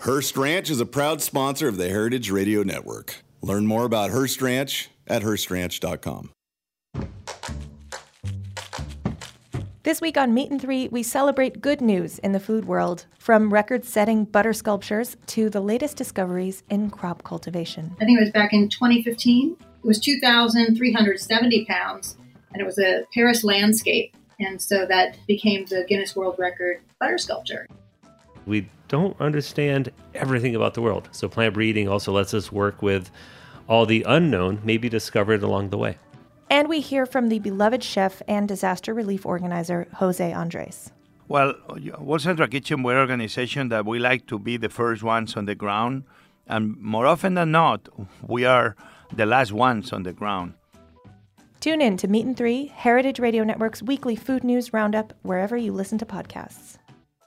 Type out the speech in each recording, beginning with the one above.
Hearst Ranch is a proud sponsor of the Heritage Radio Network. Learn more about Hearst Ranch at HearstRanch.com. This week on Meat and Three, we celebrate good news in the food world, from record-setting butter sculptures to the latest discoveries in crop cultivation. I think it was back in 2015. It was 2,370 pounds, and it was a Paris landscape. And so that became the Guinness World Record butter sculpture. We don't understand everything about the world, so plant breeding also lets us work with all the unknown, maybe discovered along the way. And we hear from the beloved chef and disaster relief organizer, Jose Andres. Well, World Central Kitchen, we're an organization that we like to be the first ones on the ground. And more often than not, we are the last ones on the ground. Tune in to Meat and Three, Heritage Radio Network's weekly food news roundup, wherever you listen to podcasts.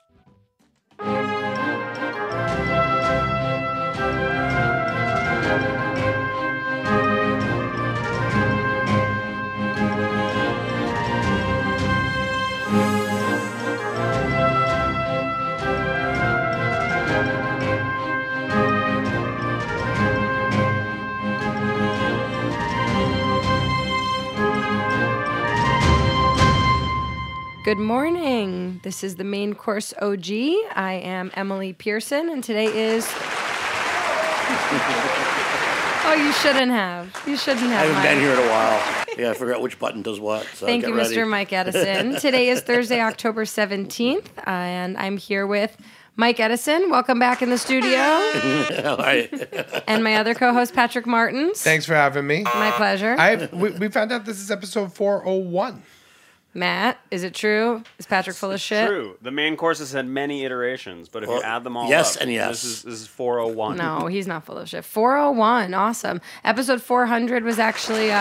Good morning. This is the Main Course OG. I am Emily Pearson, and today is... Oh, you shouldn't have. You shouldn't have. I haven't been here in a while. Yeah, I forgot which button does what. So Thank you, ready. Mr. Mike Edison. Today is Thursday, October 17th, and I'm here with Mike Edison. Welcome back in the studio. All right. And my other co-host, Patrick Martins. Thanks for having me. My pleasure. We found out this is episode 401. Matt, is it true? Is Patrick full of shit? True. The main course has had many iterations, but if you add them all yes up, and yes. this is 401. No, he's not full of shit. 401, awesome. Episode 400 was actually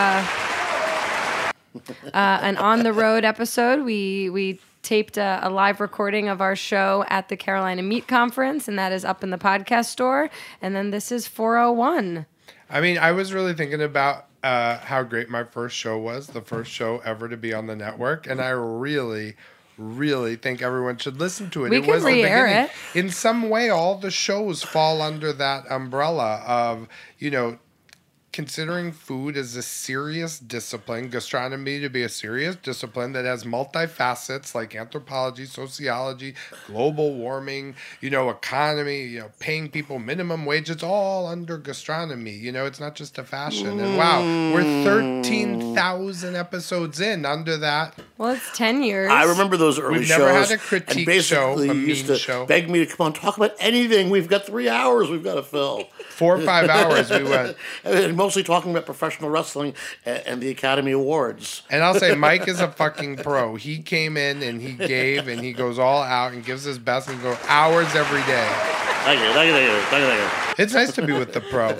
an on-the-road episode. We taped a live recording of our show at the Carolina Meat Conference, and that is up in the podcast store. And then this is 401. I mean, I was really thinking about how great my first show was, the first show ever to be on the network, and I really think everyone should listen to it. We can re-air it. In some way, all the shows fall under that umbrella of, considering food as a serious discipline, gastronomy to be a serious discipline that has multifacets like anthropology, sociology, global warming, economy, paying people minimum wage. It's all under gastronomy. It's not just a fashion. And wow, we're 13,000 episodes in under that. Well, it's 10 years. I remember those early shows. We've never had a critique and basically show, a used mean to show. beg me to come on, talk about anything. We've got 3 hours we've got to fill. 4 or 5 hours we went. And mostly talking about professional wrestling and the Academy Awards. And I'll say Mike is a fucking pro. He came in and he gave and he goes all out and gives his best and he goes hours every day. Thank you. It's nice to be with the pro.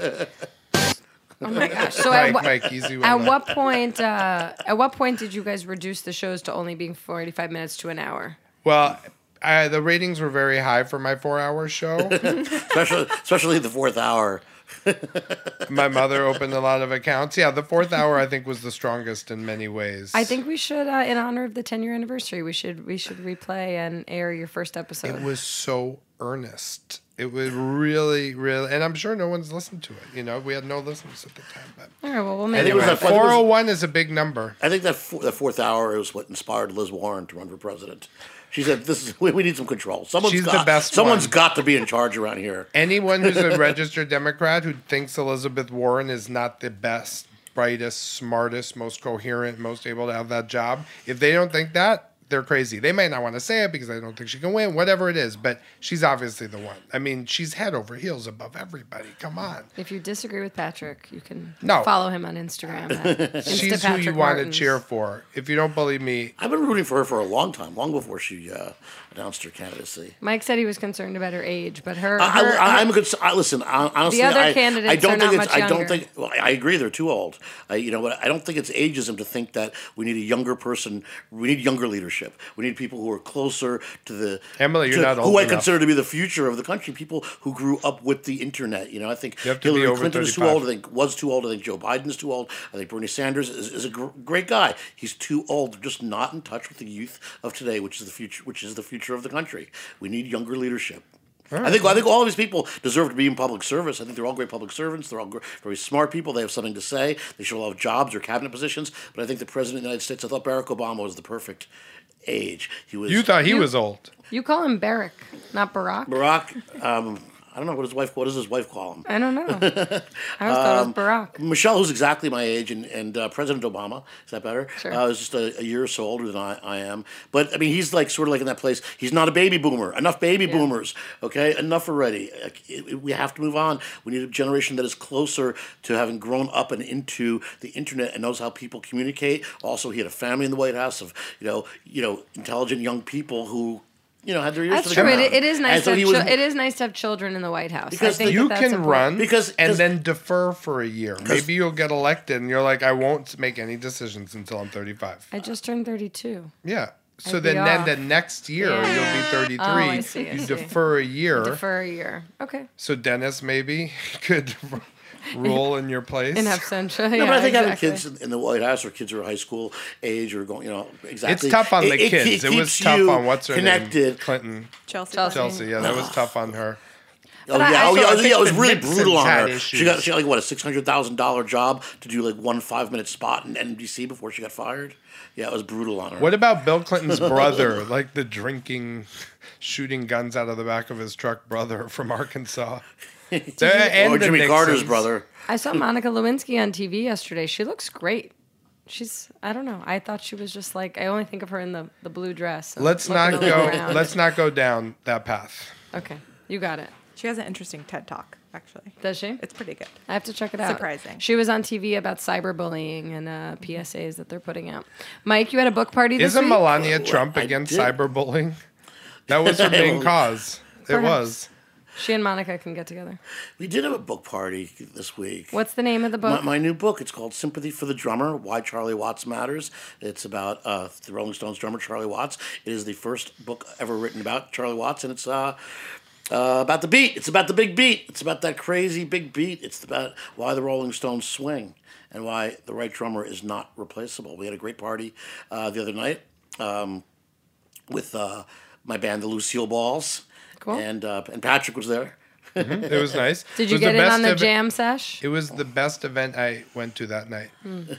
Oh my gosh! So Mike, easy one. At what point did you guys reduce the shows to only being 45 minutes to an hour? Well, the ratings were very high for my 4-hour show, especially the 4th hour. My mother opened a lot of accounts. Yeah, the 4th hour I think was the strongest in many ways. I think we should, in honor of the 10-year anniversary, we should replay and air your first episode. It was so earnest. It was really, and I'm sure no one's listened to it. We had no listeners at the time. But all right, well, we'll make it it. 401 is a big number. I think that 4th hour is what inspired Liz Warren to run for president. She said, we need some control. She's the best Someone's got to be in charge around here. Anyone who's a registered Democrat who thinks Elizabeth Warren is not the best, brightest, smartest, most coherent, most able to have that job, if they don't think that, they're crazy. They might not want to say it because they don't think she can win, whatever it is, but she's obviously the one. I mean, she's head over heels above everybody. Come on. If you disagree with Patrick, you can No. follow him on Instagram. She's who you want to cheer for. If you don't believe me. I've been rooting for her for a long time, long before she announced her candidacy. Mike said he was concerned about her age, but listen, honestly, the other candidates are not much younger. I agree, they're too old. But I don't think it's ageism to think that we need a younger person. We need younger leadership. We need people who are closer to the Emily. You're not old who I enough. consider to be the future of the country. People who grew up with the internet. I think You have to be Hillary over Clinton is too 35. old. I think was too old. I think Joe Biden's too old. I think Bernie Sanders is a great guy. He's too old. They're just not in touch with the youth of today, which is the future. Which is the future of the country. We need younger leadership. I think all of these people deserve to be in public service. I think they're all great public servants. They're all very smart people. They have something to say. They should all have jobs or cabinet positions. But I think the president of the United States, I thought Barack Obama was the perfect age. You thought he was old. You call him Barack, not Barack. Barack. I don't know what does his wife call him. I don't know. I always thought it was Barack. Michelle, who's exactly my age, and President Obama. Is that better? Sure. Is just a year or so older than I am. But I mean, he's like sort of like in that place. He's not a baby boomer. Enough baby boomers. Okay, enough already. We have to move on. We need a generation that is closer to having grown up and into the internet and knows how people communicate. Also, he had a family in the White House of intelligent young people who. Had their ears That's to the true. ground. It is nice. It is nice to have children in the White House. Because I think you that's can important. run and then defer for a year. Maybe you'll get elected, and you're like, I won't make any decisions until I'm 35. I just turned 32. Yeah. So I'd be then off. the next year you'll be 33. Oh, I see. You defer a year. Defer a year. Okay. So Dennis maybe could rule in your place. In absentia. No, but I think having kids in the White House or kids who are high school age or going, exactly. It's tough on the kids. It was tough on what's her connected. name? Clinton. Chelsea. Yeah, that was tough on her. It was really Nixon's brutal on had her. issues. She got like what, a $600,000 job to do like 1 5-minute spot in NBC before she got fired. Yeah, it was brutal on her. What about Bill Clinton's brother, like the drinking, shooting guns out of the back of his truck brother from Arkansas? Or Jimmy Carter's brother. I saw Monica Lewinsky on TV yesterday. She looks great. I don't know. I thought she was just like, I only think of her in the blue dress. Let's not go down that path. Okay, you got it. She has an interesting TED Talk, actually. Does she? It's pretty good. I have to check it out. Surprising. She was on TV about cyberbullying and PSAs that they're putting out. Mike, you had a book party this week? Isn't Melania Trump against cyberbullying? That was her main cause. It was. She and Monica can get together. We did have a book party this week. What's the name of the book? My new book. It's called Sympathy for the Drummer, Why Charlie Watts Matters. It's about the Rolling Stones drummer Charlie Watts. It is the first book ever written about Charlie Watts, and it's about the beat. It's about the big beat. It's about that crazy big beat. It's about why the Rolling Stones swing and why the right drummer is not replaceable. We had a great party the other night with my band, the Lucille Balls. Cool. And Patrick was there. Mm-hmm. It was nice. Did you get in on the jam sesh? It was the best event I went to that night.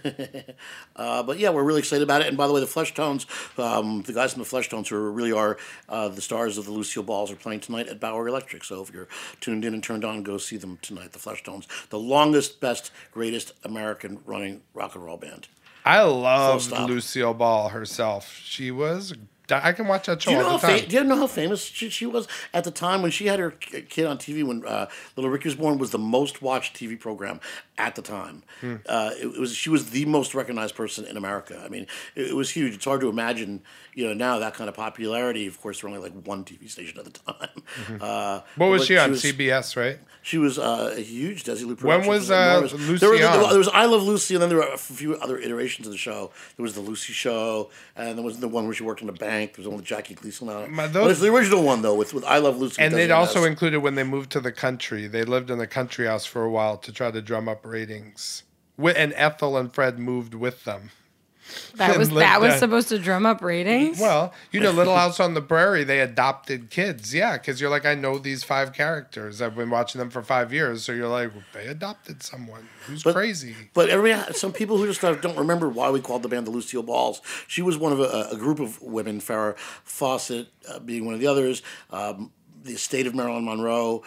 But yeah, we're really excited about it. And by the way, the Fleshtones, the guys from the Fleshtones who really are the stars of the Lucille Balls are playing tonight at Bowery Electric. So if you're tuned in and turned on, go see them tonight, the Fleshtones. The longest, best, greatest American running rock and roll band. I loved Lucille Ball herself. She was... I can watch that show all the time. Do you know how famous she was at the time when she had her kid on TV when Little Ricky was born? Was the most watched TV program at the time. She was the most recognized person in America. I mean, it was huge. It's hard to imagine, now that kind of popularity. Of course, there were only like one TV station at the time. What was she on? CBS, right? She was a huge Desi Lu production. When was Lucy on? There was I Love Lucy, and then there were a few other iterations of the show. There was the Lucy Show, and there was the one where she worked in a bank. There was one with Jackie Gleason on it. But it's the original one, though, with I Love Lucy. And they'd also included when they moved to the country. They lived in the country house for a while to try to drum up ratings. And Ethel and Fred moved with them. That was supposed to drum up ratings? Well, Little House on the Prairie, they adopted kids. Yeah, because you're like, I know these 5 characters. I've been watching them for 5 years. So you're like, well, they adopted someone who's crazy. But some people who just don't remember why we called the band the Lucille Balls. She was one of a group of women, Farrah Fawcett being one of the others, the estate of Marilyn Monroe,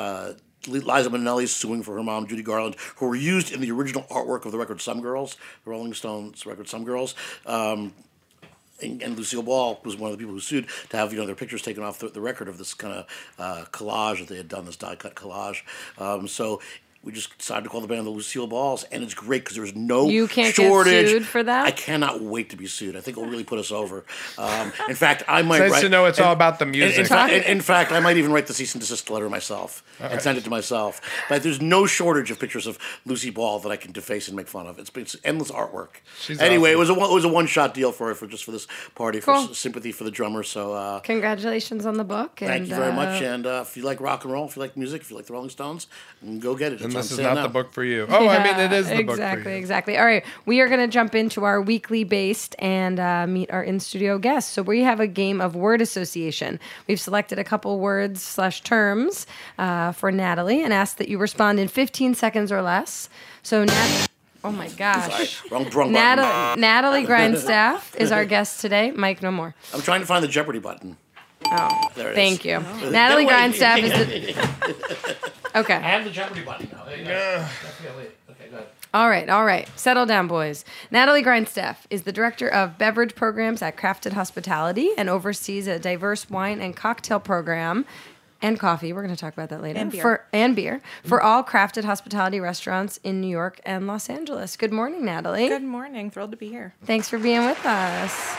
Liza Minnelli suing for her mom, Judy Garland, who were used in the original artwork of the record Some Girls, the Rolling Stones record Some Girls. And Lucille Ball was one of the people who sued to have their pictures taken off the record of this kind of collage that they had done, this die-cut collage. So we just decided to call the band the Lucille Balls, and it's great because there's no shortage. You can't get sued for that? I cannot wait to be sued. I think it'll really put us over. In fact, I might It's nice to know it's all about the music. In fact, I might even write the cease and desist letter myself and send it to myself. But there's no shortage of pictures of Lucy Ball that I can deface and make fun of. It's endless artwork. Anyway, awesome. It was a one-shot deal for this party for Sympathy for the Drummer. So congratulations on the book. Thank you very much. And if you like rock and roll, if you like music, if you like the Rolling Stones, go get it. then what this I'm is saying not now. the book for you. Oh, I mean, it is the book for Exactly, you. exactly. All right, we are going to jump into our weekly based and meet our in-studio guests. So we have a game of word association. We've selected a couple words/terms for Natalie and asked that you respond in 15 seconds or less. So oh my gosh. Sorry, wrong button. Natalie Grindstaff is our guest today. Mike, no more. I'm trying to find the Jeopardy button. Oh, There it is. thank you. Natalie Grindstaff is the... Okay. I have the Jeopardy button now. Okay, go ahead. All right. Settle down, boys. Natalie Grindstaff is the director of beverage programs at Crafted Hospitality and oversees a diverse wine and cocktail program and coffee. We're going to talk about that later. And beer. For all Crafted Hospitality restaurants in New York and Los Angeles. Good morning, Natalie. Good morning. Thrilled to be here. Thanks for being with us.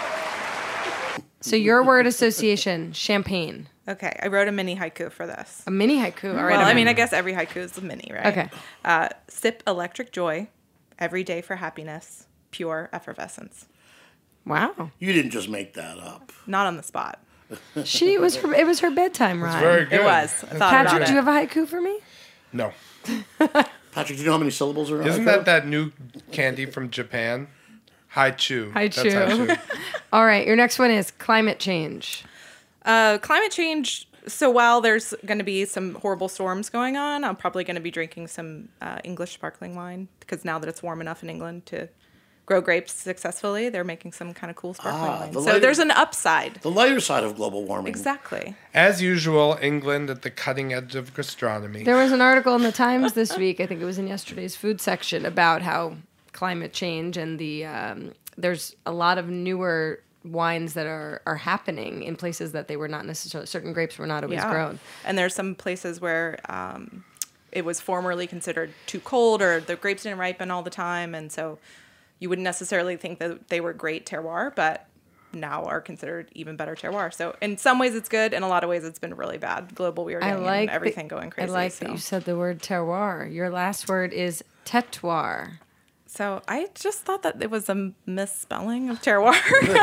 So your word association, champagne. Okay, I wrote a mini haiku for this. A mini haiku. All right. Well, I mean, I guess every haiku is a mini, right? Okay. Sip electric joy, every day for happiness, pure effervescence. Wow. You didn't just make that up. Not on the spot. It was her bedtime rhyme. Very good. It was. I thought Patrick, about do you it. have a haiku for me? No. Patrick, do you know how many syllables are in Isn't haiku? that new candy from Japan? Haichu. That's Haichu. haichu. All right. Your next one is climate change. Climate change. So while there's going to be some horrible storms going on, I'm probably going to be drinking some English sparkling wine because now that it's warm enough in England to grow grapes successfully, they're making some kind of cool sparkling wine. So there's an upside. The lighter side of global warming. Exactly. As usual, England at the cutting edge of gastronomy. There was an article in the Times this week, I think it was in yesterday's food section, about how climate change and there's a lot of newer wines that are happening in places that they were not necessarily, certain grapes were not always grown. And there's some places where it was formerly considered too cold or the grapes didn't ripen all the time. And so you wouldn't necessarily think that they were great terroir, but now are considered even better terroir. So in some ways it's good. In a lot of ways it's been really bad. Global weirding and everything going crazy. I like that you said the word terroir. Your last word is terroir. So I just thought that it was a misspelling of terroir.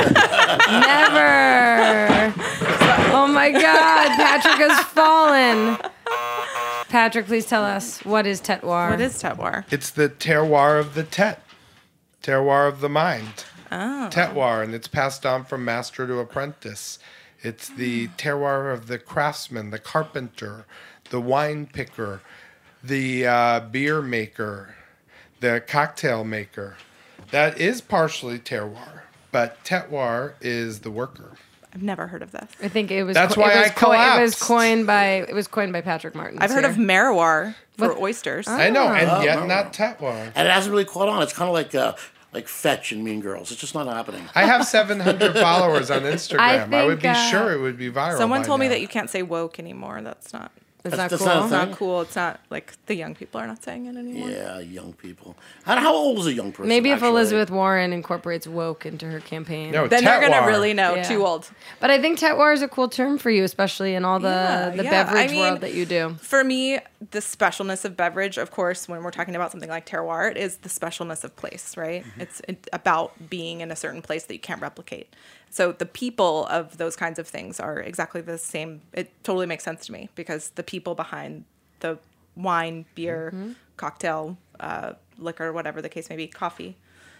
Never. Oh my God, Patrick has fallen. Patrick, please tell us, what is terroir? What is terroir? It's the terroir of the terroir of the mind. Oh. Terroir, and it's passed on from master to apprentice. It's the terroir of the craftsman, the carpenter, the wine picker, the beer maker, the cocktail maker. That is partially terroir, but terroir is the worker. I've never heard of this. I think it was. That's why I collapsed. It was coined by Patrick Martin. I've heard of merroir for oysters. I know, and yet no. not terroir. And it hasn't really caught on. It's kind of like Fetch and Mean Girls. It's just not happening. I have 700 followers on Instagram. I would be think, sure it would be viral. Someone by told me now. that you can't say woke anymore. That's not. It's not That's cool. not a It's thing? not cool. It's not like the young people are not saying it anymore. Yeah, young people. How old is a young person? Maybe if actually? Elizabeth Warren incorporates woke into her campaign. No, Then they're terroir. gonna really know. Yeah. Too old. But I think terroir is a cool term for you, especially in all the Yeah, beverage I mean, world that you do. For me, the specialness of beverage, of course, when we're talking about something like terroir, it is the specialness of place, right? Mm-hmm. It's about being in a certain place that you can't replicate. So the people of those kinds of things are exactly the same. It totally makes sense to me because the people behind the wine, beer, Mm-hmm. cocktail, liquor, whatever the case may be, coffee,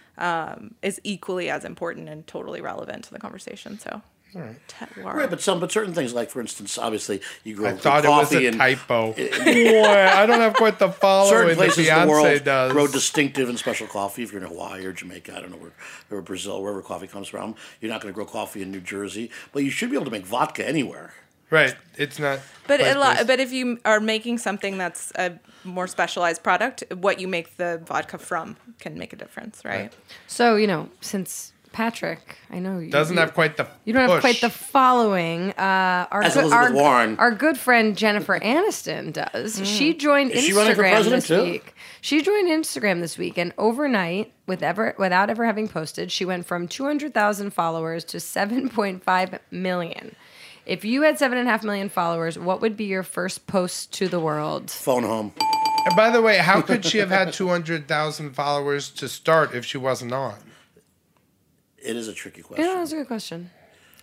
is equally as important and totally relevant to the conversation. So, terroir. Right, but certain things, like for instance, obviously you grow I thought it was coffee a and typo. Boy, I don't have quite the following certain that places in the world Beyonce does. grow distinctive and special coffee. If you're in Hawaii or Jamaica, I don't know where Brazil, wherever coffee comes from, you're not going to grow coffee in New Jersey, but you should be able to make vodka anywhere. Right, it's not. But plant-based. but if you are making something that's a more specialized product, what you make the vodka from can make a difference, right? So, since Patrick, I know you doesn't have quite the. You don't have push. quite the following. As Elizabeth Warren. Our good friend Jennifer Aniston does. She joined Is she running for Instagram president this too? week. She joined Instagram this week, and overnight, without ever having posted, she went from 200,000 followers to 7.5 million. If you had 7.5 million followers, what would be your first post to the world? Phone home. And by the way, how could she have had 200,000 followers to start if she wasn't on? It is a tricky question. Yeah, that's a good question.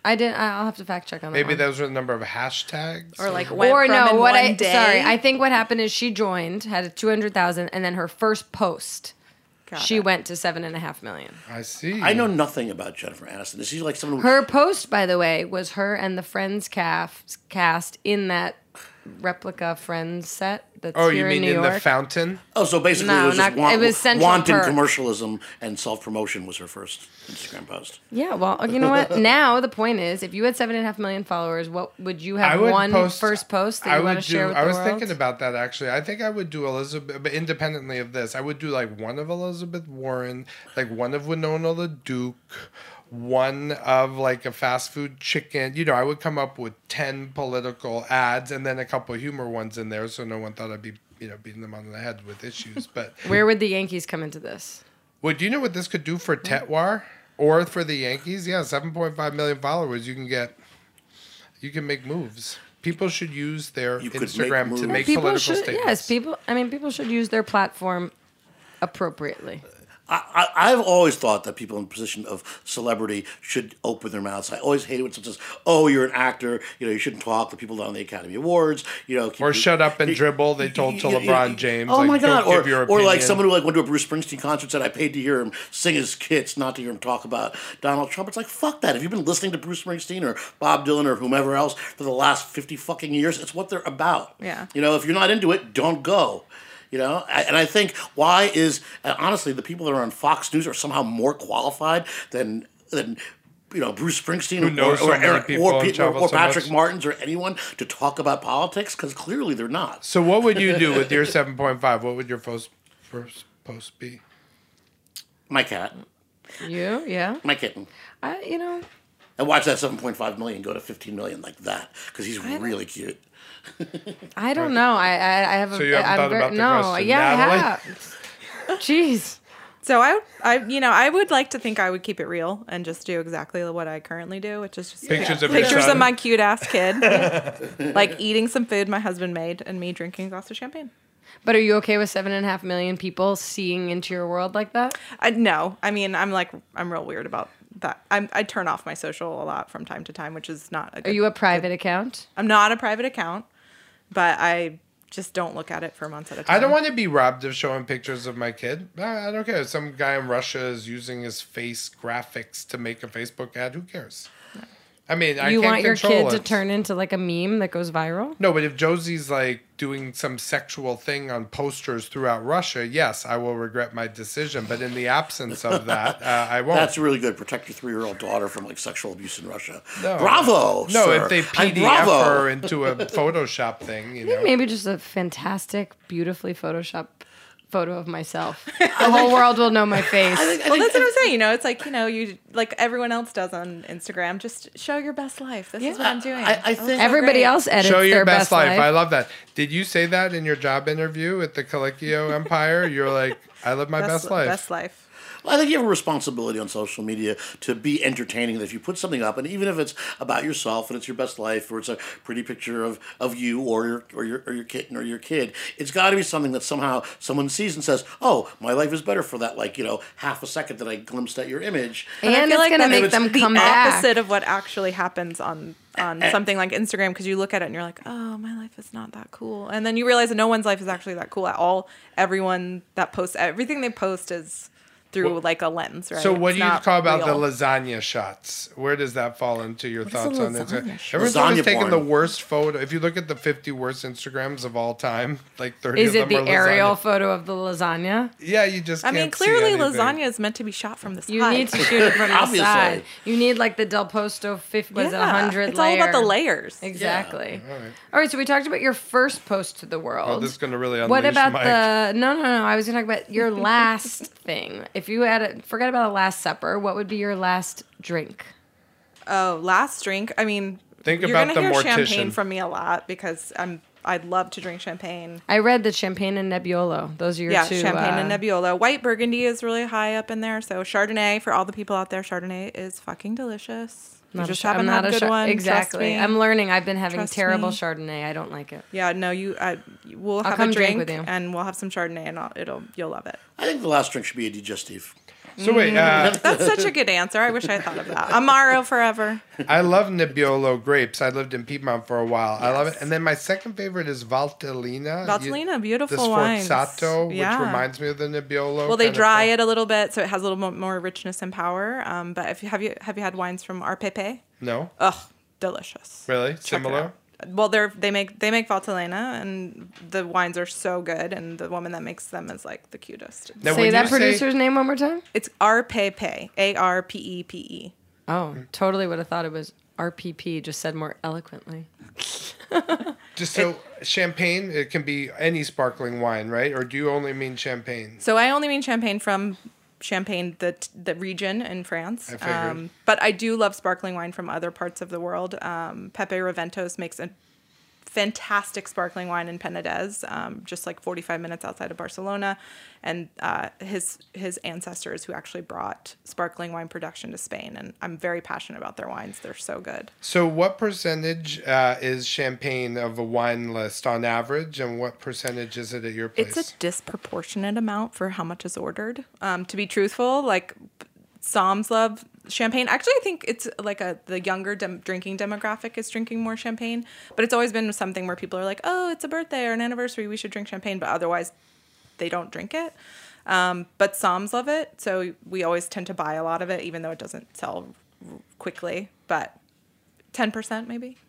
I'll have to fact check on that. Maybe one. those were the number of hashtags. Or like went Or from no, in what one I day. sorry, I think what happened is she joined, had a 200,000, and then her first post, she went to 7.5 million. I see. I know nothing about Jennifer Aniston. Is she like someone? Her post, by the way, was her and the Friends cast in that replica Friends set that's Oh, here you mean in New in York. the fountain? Oh, so basically No, it was just not- it was Central wanton Perk. commercialism and self-promotion was her first Instagram post. Yeah, well, you know what? Now the point is, if you had 7.5 million followers, what would you have first post that you want to share with the I was world? thinking about that actually. I think I would do Elizabeth, but independently of this, I would do like one of Elizabeth Warren, like one of Winona LaDuke, one of like a fast food chicken. You know, I would come up with 10 political ads and then a couple of humor ones in there, so no one thought I'd be, beating them on the head with issues. But Where would the Yankees come into this? well, do you know what this could do for Tetwar or for the Yankees? Yeah, 7.5 million followers. You can make moves. People should use their Instagram to make political statements. Yes, people should use their platform appropriately. I've always thought that people in a position of celebrity should open their mouths. I always hate it when someone says, "Oh, you're an actor. You shouldn't talk to people down the Academy Awards." Or shut up and dribble. They told to LeBron James. Oh my God! Don't give your or like opinion. someone who went to a Bruce Springsteen concert and said, "I paid to hear him sing his hits, not to hear him talk about Donald Trump." It's like, fuck that. If you've been listening to Bruce Springsteen or Bob Dylan or whomever else for the last 50 fucking years, it's what they're about. Yeah. If you're not into it, don't go. And I think why is honestly the people that are on Fox News are somehow more qualified than Bruce Springsteen Who knows so many people and travels so Patrick much. Martins or anyone to talk about politics because clearly they're not. So what would you do with your 7.5? What would your first post be? My cat, You, yeah. my kitten. I watch that 7.5 million go to 15 million like that because he's really cute. I don't know. I have. So you haven't thought about the no. question, Yeah, Natalie? I have. Jeez. So I would like to think I would keep it real and just do exactly what I currently do, which is just Pictures of your pictures son. of my cute ass kid, like eating some food my husband made and me drinking a glass of champagne. But are you okay with 7.5 million people seeing into your world like that? No, I mean I'm real weird about that. I turn off my social a lot from time to time, which is not a good. Are you a private account? I'm not a private account, but I just don't look at it for months at a time. I don't want to be robbed of showing pictures of my kid. I don't care. Some guy in Russia is using his face graphics to make a Facebook ad. Who cares? I mean, I You can't want your control kid to it. turn into like a meme that goes viral? No, but if Josie's like doing some sexual thing on posters throughout Russia, yes, I will regret my decision. But in the absence of that, I won't. That's really good. Protect your 3-year-old daughter from sexual abuse in Russia. No. Bravo. No, sir. if they And PDF bravo. her into a Photoshop thing, Maybe just a fantastic, beautifully Photoshop photo of myself. The whole world will know my face. Well, that's what I'm saying. It's like, you like everyone else does on Instagram. Just show your best life. This is what I'm doing. I think Everybody else edits Show your their best life. I life. love that. Did you say that in your job interview at the Colicchio Empire? You're like, I live my best life. Best life. Well, I think you have a responsibility on social media to be entertaining. That if you put something up, and even if it's about yourself and it's your best life, or it's a pretty picture of you or your kitten or your kid, it's got to be something that somehow someone sees and says, "Oh, my life is better for that." Half a second that I glimpsed at your image. And I feel it's like going to that make them the come back. opposite of what actually happens on something like Instagram, because you look at it and you're like, oh, my life is not that cool, and then you realize that no one's life is actually that cool at all. Everyone that posts everything they post is through like a lens, right? So what It's do you not call about real. the lasagna shots? Where does that fall into your What is thoughts a on it? lasagna shot? Everyone's Lasagna always taking porn. the worst photo. If you look at the 50 worst Instagrams of all time, like 30 Is of it them the are aerial lasagna. photo of the lasagna? Yeah, you just I can't mean, clearly see anything. lasagna is meant to be shot from the side. You need to shoot it from the Obviously. side. You need like the Del Posto 50, was it Yeah, 100 it's layer? all about the layers. Exactly. All right. All right, so we talked about your first post to the world. Oh, this is going to really unleash What about Mike. No. I was going to talk about your last thing. If you had forget about a Last Supper, what would be your last drink? Oh, last drink. I mean, Think you're about gonna the hear mortician. champagne from me a lot because I'd love to drink champagne. I read that Champagne and Nebbiolo. Those are your two. Champagne and Nebbiolo. White Burgundy is really high up in there. So Chardonnay, for all the people out there, Chardonnay is fucking delicious. You just haven't had a good one. Exactly. Trust me. I'm learning. I've been having Trust terrible me. Chardonnay. I don't like it. Yeah, no, we'll I'll have come a drink drink with you. and we'll have some Chardonnay and you'll love it. I think the last drink should be a digestive. So wait, That's such a good answer. I wish I thought of that. Amaro forever. I love Nebbiolo grapes. I lived in Piedmont for a while. I love it. And then my second favorite is Valtellina. Valtellina, beautiful the wines. Sforzato, Yeah. which reminds me of the Nebbiolo. Well, they dry it a little bit, so it has a little more richness and power. But if have you had wines from Arpepe? No. Ugh, delicious. Really? Check it Similar? out. Well, they make Valtellina, and the wines are so good, and the woman that makes them is like the cutest. Now, Say when that you producer's name one more time. It's Arpepe, Arpepe. Oh, totally would have thought it was RPP, just said more eloquently. Just so champagne, it can be any sparkling wine, right? Or do you only mean champagne? So I only mean champagne from Champagne, the region in France. I figured. But I do love sparkling wine from other parts of the world. Pepe Reventos makes a fantastic sparkling wine in Penedès, just like 45 minutes outside of Barcelona. And his ancestors who actually brought sparkling wine production to Spain. And I'm very passionate about their wines. They're so good. So what percentage is champagne of a wine list on average, and what percentage is it at your place? It's a disproportionate amount for how much is ordered. To be truthful, like Psalms love champagne. Actually, I think it's like the younger drinking demographic is drinking more champagne. But it's always been something where people are like, oh, it's a birthday or an anniversary, we should drink champagne. But otherwise, they don't drink it. But Psalms love it. So we always tend to buy a lot of it, even though it doesn't sell quickly. But 10% maybe.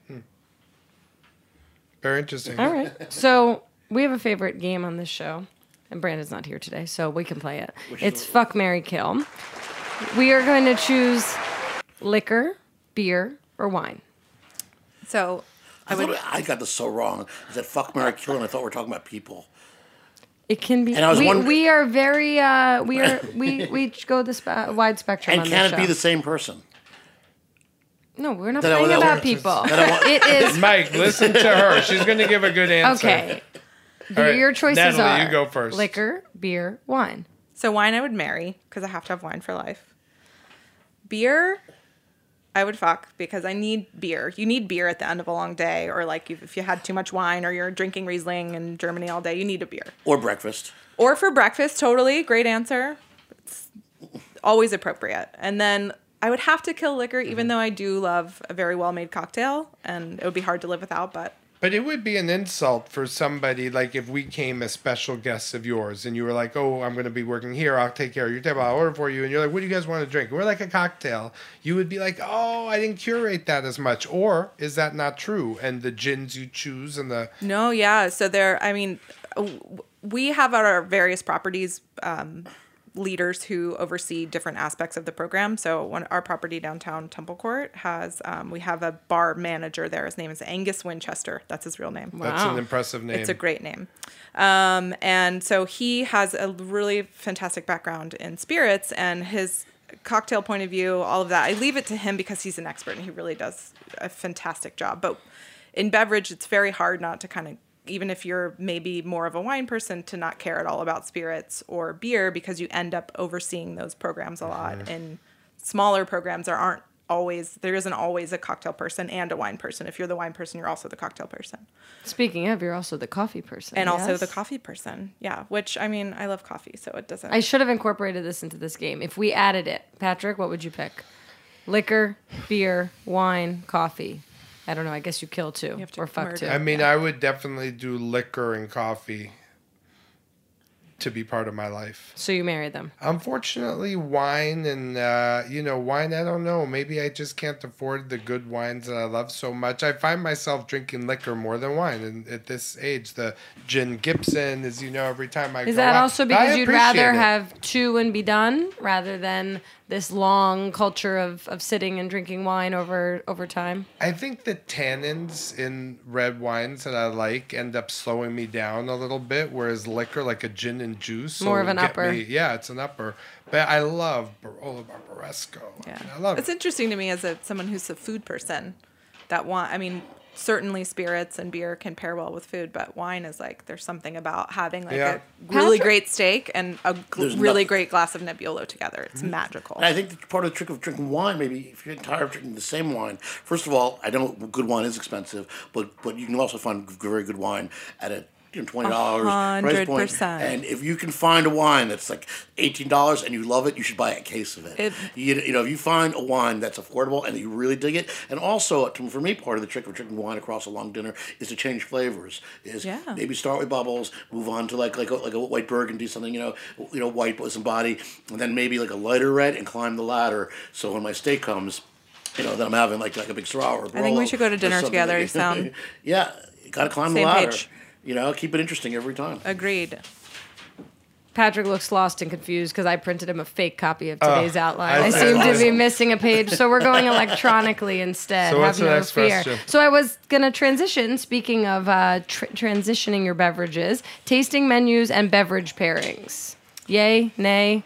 Very interesting. All right. So we have a favorite game on this show, and Brandon's not here today, so we can play it. It's Fuck, Marry, Kill. We are going to choose liquor, beer, or wine. So I got this so wrong. I said fuck, marry, kill, and I thought we were talking about people. It can be. And I was wondering- we are very we go the wide spectrum. And on can this it show. be the same person? No, we're not Then I playing will- about people. Then I want- It is Mike, listen to her. She's going to give a good answer. okay. All right, Your choices Natalie, are you go first. liquor, beer, wine. So wine I would marry because I have to have wine for life. Beer, I would fuck because I need beer. You need beer at the end of a long day, or like if you had too much wine, or you're drinking Riesling in Germany all day, you need a beer. Or breakfast. Or for breakfast, totally great answer. It's always appropriate. And then I would have to kill liquor, even though I do love a very well made cocktail, and it would be hard to live without. But it would be an insult for somebody, like if we came as special guests of yours and you were like, oh, I'm going to be working here. I'll take care of your table. I'll order for you. And you're like, what do you guys want to drink? We're like a cocktail. You would be like, oh, I didn't curate that as much. Or is that not true? And the gins you choose and the... No, yeah. So we have at our various properties leaders who oversee different aspects of the program. So our property downtown Temple Court has, we have a bar manager there. His name is Angus Winchester. That's his real name. That's an impressive name. It's a great name. And so he has a really fantastic background in spirits, and his cocktail point of view, all of that. I leave it to him because he's an expert and he really does a fantastic job. But in beverage, it's very hard not to kind of, even if you're maybe more of a wine person, to not care at all about spirits or beer, because you end up overseeing those programs a lot. In smaller programs, there isn't always a cocktail person and a wine person. If you're the wine person, you're also the cocktail person. Speaking of, you're also the coffee person. And also yes? the coffee person. Yeah, which, I mean, I love coffee, so it doesn't... I should have incorporated this into this game. If we added it, Patrick, what would you pick? Liquor, beer, wine, coffee. I don't know. I guess you kill two or fuck two. I mean, I would definitely do liquor and coffee to be part of my life. So you marry them. Unfortunately, wine and, wine, I don't know. Maybe I just can't afford the good wines that I love so much. I find myself drinking liquor more than wine. And at this age, the Gin Gibson is, every time I go Is that out. also But I because you'd appreciate rather it. have two and be done rather than this long culture of sitting and drinking wine over time? I think the tannins in red wines that I like end up slowing me down a little bit, whereas liquor, like a gin and juice, More of will an get upper. Yeah, it's an upper. But I love Barolo Barbaresco. Yeah. I love It's it. interesting to me as someone who's a food person certainly spirits and beer can pair well with food, but wine is like, there's something about having like Yeah. a really Patrick- great steak and a There's really nothing- great glass of Nebbiolo together. It's magical. And I think that part of the trick of drinking wine, maybe if you're getting tired of drinking the same wine, first of all, I know good wine is expensive, but you can also find very good wine at a $20 price point. 100%. And if you can find a wine that's like $18 and you love it, you should buy a case of it. You know, if you find a wine that's affordable and you really dig it, and also for me, part of the trick of drinking wine across a long dinner is to change flavors. Maybe start with bubbles, move on to like a white Burgundy, something white with some body, and then maybe like a lighter red, and climb the ladder. So when my steak comes, then I'm having like a big Syrah or Barolo. I think we should go to dinner together. You sound yeah, you got to climb the same ladder. page. Keep it interesting every time. Agreed. Patrick looks lost and confused because I printed him a fake copy of today's outline. I see. seem to be missing a page, so we're going electronically instead. So what's Have the no next fear. question? So I was going to transition, speaking of transitioning your beverages, tasting menus and beverage pairings. Yay, nay?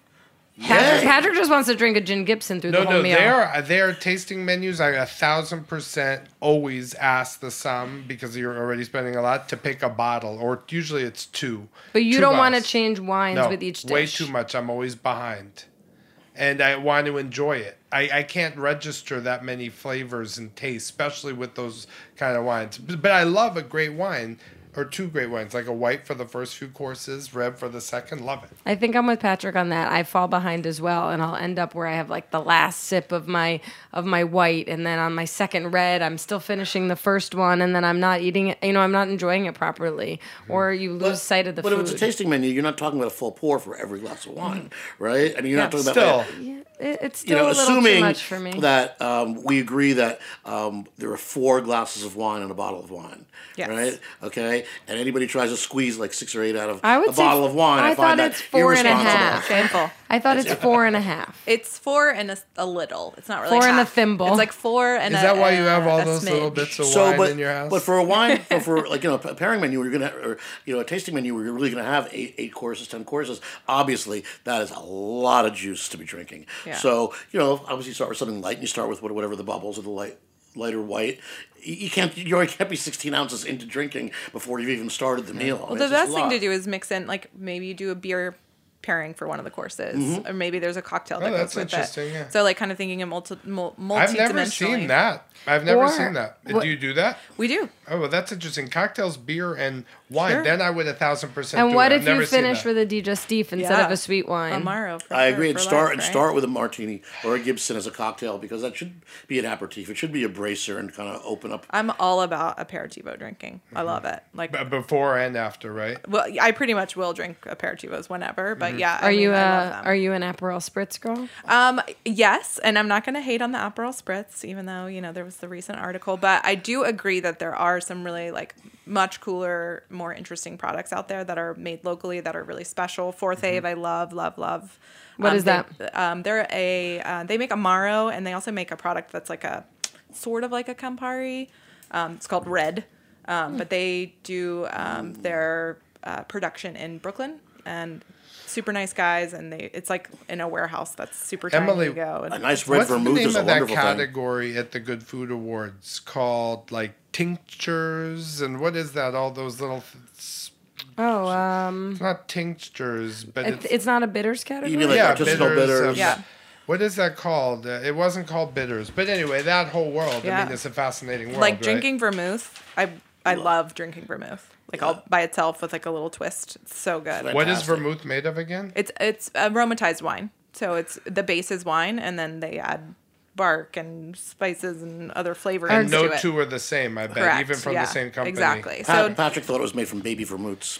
Patrick just wants to drink a Gin Gibson through the whole meal. They are tasting menus. I 1,000% always ask the sum, because you're already spending a lot, to pick a bottle, or usually it's two. But you Two don't want to bottles. change wines with each dish. Way too much. I'm always behind. And I want to enjoy it. I can't register that many flavors and tastes, especially with those kind of wines. But I love a great wine, or two great wines, like a white for the first few courses, red for the second. Love it. I think I'm with Patrick on that. I fall behind as well, and I'll end up where I have like the last sip of my white, and then on my second red, I'm still finishing the first one, and then I'm not eating it. I'm not enjoying it properly, or you lose sight of the food. But if it's a tasting menu, you're not talking about a full pour for every glass of wine, right? I mean, you're not talking about it's still a little assuming too much for me. that we agree that there are 4 glasses of wine in a bottle of wine, Yes. right? Okay, and anybody tries to squeeze like 6 or 8 out of I would a say bottle of wine, I find thought that it's 4.5. Shameful. I thought it's 4.5. It's 4 and a little. It's not really 4 and a half. thimble. It's like 4 and Is a that why you have all a those little smidge. bits of wine in your house? But for a wine, for like a pairing menu, where you're gonna, or a tasting menu where you're really gonna have 8 courses, 10 courses. Obviously, that is a lot of juice to be drinking. Yeah. So obviously, you start with something light, and you start with whatever the bubbles or the lighter white. You can't be 16 ounces into drinking before you've even started the meal. Well, the best thing to do is mix in, like maybe you do a beer pairing for one of the courses, or maybe there's a cocktail that that's goes with interesting, it. yeah. So like kind of thinking of multi-dimensionally. I've never seen that. I've never seen that. Do you do that? We do. Oh, well, that's interesting. Cocktails, beer, and wine. Sure. Then I would 1,000% And do what it. if I've never you seen finish that. with a digestif instead of a sweet wine? Amaro. I agree. And for start life, right? with a martini or a Gibson as a cocktail, because that should be an aperitif. It should be a bracer and kind of open up. I'm all about aperitivo drinking. I love it. Like Before and after, right? well, I pretty much will drink aperitivos whenever, but yeah. Are you I love them. are you an Aperol Spritz girl? Yes, and I'm not going to hate on the Aperol Spritz, even though there was the recent article. But I do agree that there are some really like much cooler, more interesting products out there that are made locally that are really special. Fourth Ave, I love. What is that? They make Amaro, and they also make a product that's like a sort of like a Campari. It's called Red, but they do their production in Brooklyn, and super nice guys, and it's like in a warehouse that's super tiny Emily, to go. A nice red What's the vermouth name is a of that wonderful thing. category at the Good Food Awards called like tinctures, and what is that? All those little. It's not tinctures, but it's not a bitters category. You mean like artisanal bitters? Yeah. What is that called? It wasn't called bitters, but anyway, that whole world. Yeah. I mean, it's a fascinating world. Like right? drinking vermouth. I love drinking vermouth. Like all by itself with like a little twist. It's so good. What is vermouth made of again? It's aromatized wine. So it's the base is wine, and then they add bark and spices and other flavors And to no it. two are the same, I bet, Correct, even from the same company. Exactly. So Patrick thought it was made from baby vermouths.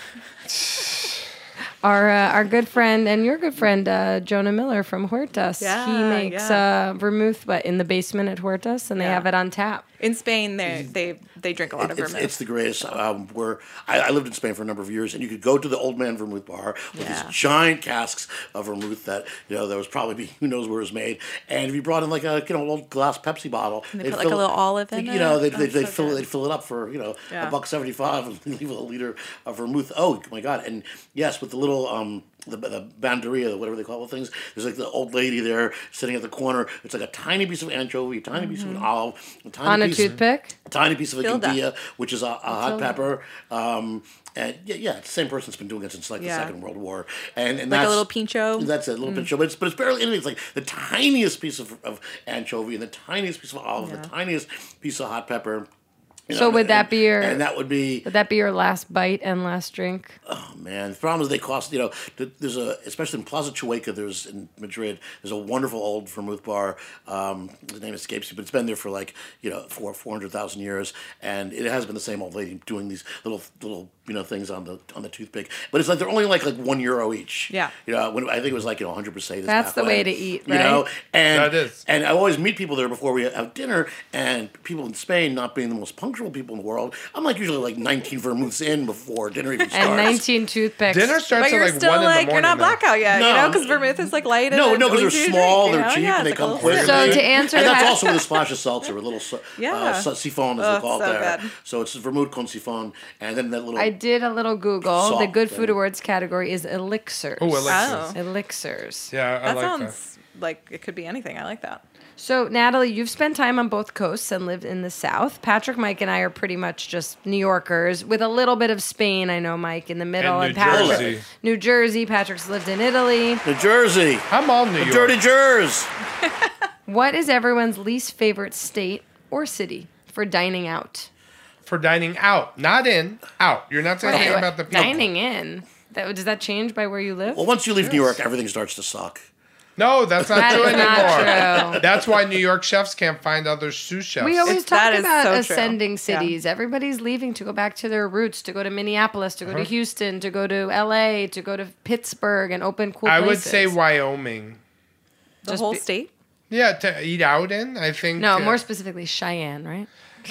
Our good friend and your good friend Jonah Miller from Huertas. Yeah, he makes vermouth, but in the basement at Huertas, and they have it on tap. in Spain, they drink a lot of vermouth. It's the greatest. Where I lived in Spain for a number of years, and you could go to the Old Man Vermouth Bar with these giant casks of vermouth that that was probably who knows where it was made. And if you brought in like a old glass Pepsi bottle, and they put like a little olive in it. They'd fill it up for $1.75 and leave a liter of vermouth. Oh my God! And yes, with the little the banderia, whatever they call the things. There's like the old lady there sitting at the corner. It's like a tiny piece of anchovy, a tiny piece of an olive, a tiny piece toothpick, a tiny piece of a Filda. guindilla, which is a hot pepper. And it's the same person that's been doing it since like the Second World War. And like that's a little pincho. That's it, a little pincho, but it's barely anything. It's like the tiniest piece of anchovy and the tiniest piece of olive, the tiniest piece of hot pepper. You So know, would that be your? And that would be. Would that be your last bite and last drink? Oh man, the problem is they cost. There's especially in Plaza Chueca. There's in Madrid. There's a wonderful old vermouth bar. The name escapes me, but it's been there for 400,000 years, and it has been the same old lady doing these little things on the toothpick. But it's like they're only like €1 each. Yeah. When I think it was 100%. That's the way to eat, right? And That is. And I always meet people there before we have dinner, and people in Spain, not being the most punctual people in the world, I'm usually 19 vermouths in before dinner even starts. And 19 toothpicks. Dinner starts But you're at still 1 in the morning. you're not though. blackout yet, No. because vermouth is light. No, and because they're easy to small, drink, they're cheap, Yeah, and they it's like come a quick. little So to answer and that's that- also with a splash of seltzer, a little siphon, as they call it so there. good. So it's vermouth con siphon, and then that little. I did a little Google. Salt The Good thing. Food Awards category is elixirs. Oh, elixirs. Elixirs. Yeah, I That like sounds like it could be anything. I like that. So, Natalie, you've spent time on both coasts and lived in the South. Patrick, Mike, and I are pretty much just New Yorkers with a little bit of Spain. I know Mike in the middle. And New Patrick, Jersey. New Jersey. Patrick's lived in Italy. New Jersey. I'm all New The York. Dirty Jers. What is everyone's least favorite state or city for dining out? For dining out, not in, out. You're not saying anything about the people. Dining in. Does that change by where you live? Well, once you leave New York, everything starts to suck. No, that's not That true is not anymore. true. That's why New York chefs can't find other sous chefs. We always That talk is about so true. ascending Yeah. cities. Everybody's leaving to go back to their roots, to go to Minneapolis, to go to Houston, to go to LA, to go to Pittsburgh and open cool I places. would say Wyoming. The Just whole be- state. Yeah, to eat out in, I think. No, more specifically Cheyenne, right?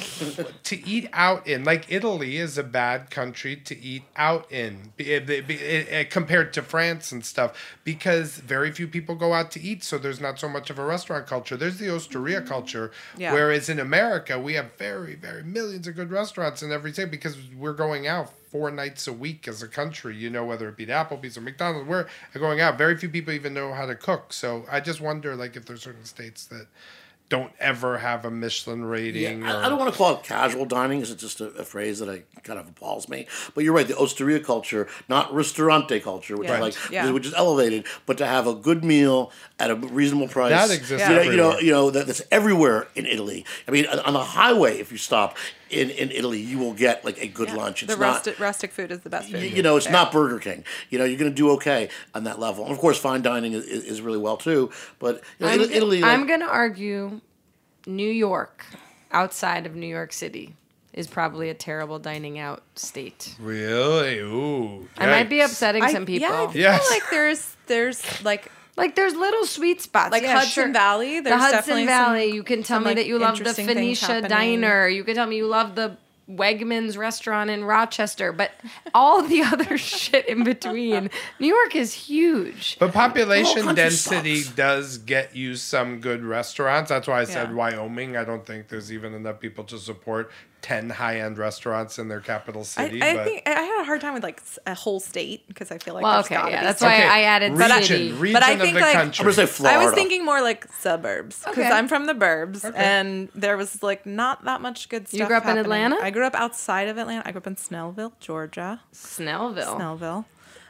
To eat out in, like Italy is a bad country to eat out in compared to France and stuff, because very few people go out to eat, so there's not so much of a restaurant culture. There's the Osteria culture, Yeah. whereas in America we have very, very millions of good restaurants in every state because we're going out 4 nights a week as a country, whether it be the Applebee's or McDonald's, we're going out. Very few people even know how to cook. So I just wonder, if there's certain states that don't ever have a Michelin rating. Yeah, or, I don't want to call it casual dining, because it's just a phrase that kind of appalls me. But you're right, the Osteria culture, not ristorante culture, which Yeah. is Yeah. which is elevated, but to have a good meal at a reasonable price. That exists That's everywhere in Italy. I mean, on the highway, if you stop in Italy, you will get a good lunch. It's The not. rustic food is the best food. It's not Burger King. You're going to do okay on that level. And of course, fine dining is really well too. But Italy. I'm going to argue New York, outside of New York City, is probably a terrible dining out state. Really? Ooh. I might be yikes. upsetting some people. Yeah, I feel Yes. like there's like there's little sweet spots. Like Yeah, Hudson sure. Valley. The There's Hudson definitely Valley. some- You can tell some, me like, that you love the interesting things Phoenicia happening. Diner. You can tell me you love the Wegmans restaurant in Rochester. But all the other shit in between. New York is huge. But population country density sucks. does get you some good restaurants. That's why I said Yeah. Wyoming. I don't think there's even enough people to support 10 high-end restaurants in their capital city. I but think I had a hard time with a whole state because I feel like Well, there's okay, gotta yeah, be that's some- why I added region, city. region But I of think, the like- country. I'm going to say Florida. I was thinking more like suburbs because Okay. I'm from the burbs and there was not that much good stuff. You grew up in happening. Atlanta? I grew up outside of Atlanta. I grew up in Snellville, Georgia. Snellville.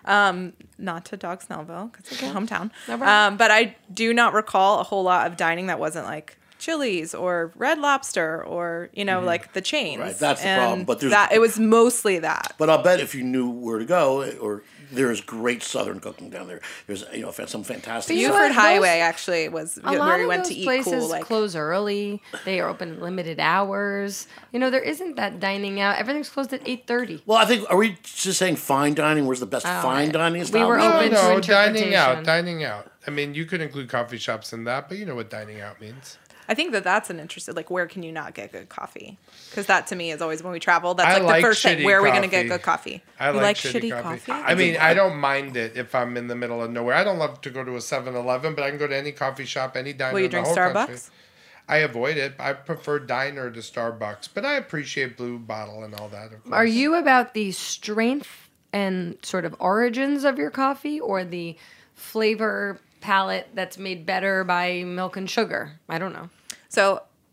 Not to dog Snellville because it's my hometown. No problem. But I do not recall a whole lot of dining that wasn't like Chili's or Red Lobster or like the chains. Right, that's the And problem, but there's- that it was mostly that. But I'll bet if you knew where to go, or there is great Southern cooking down there. There's some fantastic. But you know Buford what? Highway actually was A lot where we of went those to eat places cool. Like close early. They are open limited hours. There isn't that dining out. Everything's closed at 8:30. Well, I think, are we just saying fine dining? Where's the best fine dining We were establishment? open to dining interpretation. out, dining out. I mean, you could include coffee shops in that, but you know what dining out means. I think that's an interesting, like, where can you not get good coffee? Because that to me is always when we travel. That's I like like the first thing. shitty Where are we going to coffee. get good coffee? I You like shitty coffee. I mean, I don't mind it if I'm in the middle of nowhere. I don't love to go to a 7-Eleven, but I can go to any coffee shop, any diner. Will you in the drink whole Starbucks? country. I avoid it. I prefer diner to Starbucks, but I appreciate Blue Bottle and all that. Of course. Are you about the strength and sort of origins of your coffee or the flavor palette that's made better by milk and sugar? I don't know. So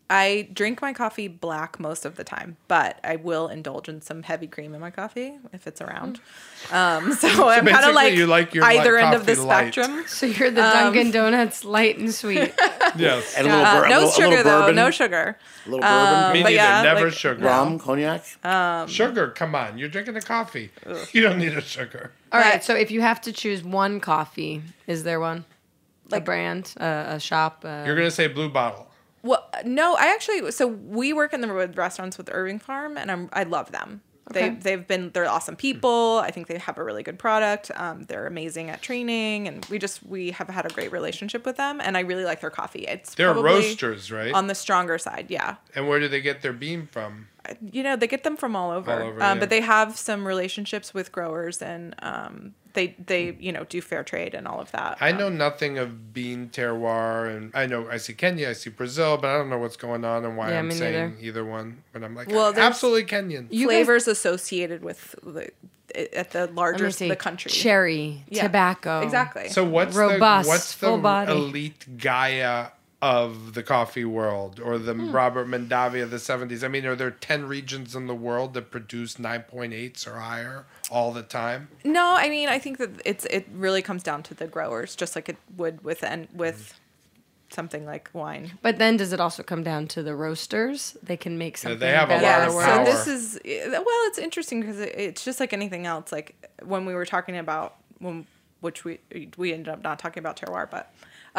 I drink my coffee black most of the time, but I will indulge in some heavy cream in my coffee if it's around. So I'm kind of like, you like your either end of the coffee light. spectrum. So you're the Dunkin' Donuts light and sweet. Yes. And a little No sugar, little though. bourbon. No sugar. A little bourbon. Me but neither. yeah, Never like- sugar. Rum, cognac. Sugar, come on. You're drinking a coffee. You don't need a sugar. All right. So if you have to choose one coffee, is there one? Like a brand, a shop? You're going to say Blue Bottle. Well, no, so we work in the restaurants with Irving Farm, and I love them. Okay. They're awesome people. I think they have a really good product. They're amazing at training, and we have had a great relationship with them, and I really like their coffee. They're probably roasters, right? on the stronger side, yeah. And where do they get their bean from? They get them from all over. All over, yeah. But they have some relationships with growers, and they do fair trade and all of that. I know nothing of bean terroir, and I see Kenya, I see Brazil, but I don't know what's going on and why Yeah, I'm me saying neither. either one. But I'm like, Well, there's absolutely Kenyan. flavors associated with at the Let me larger see. the country. Cherry, Yeah, tobacco. exactly. So what's Robust, the full body. elite Gaia of the coffee world, or the Robert Mondavi of the 70s? I mean, are there 10 regions in the world that produce 9.8s or higher all the time? No, I mean, I think that it really comes down to the growers, just like it would with something like wine. But then does it also come down to the roasters? They can make something they have a better lot or of worse. power. So this is it's interesting because it's just like anything else. Like when we were talking about which we ended up not talking about terroir, but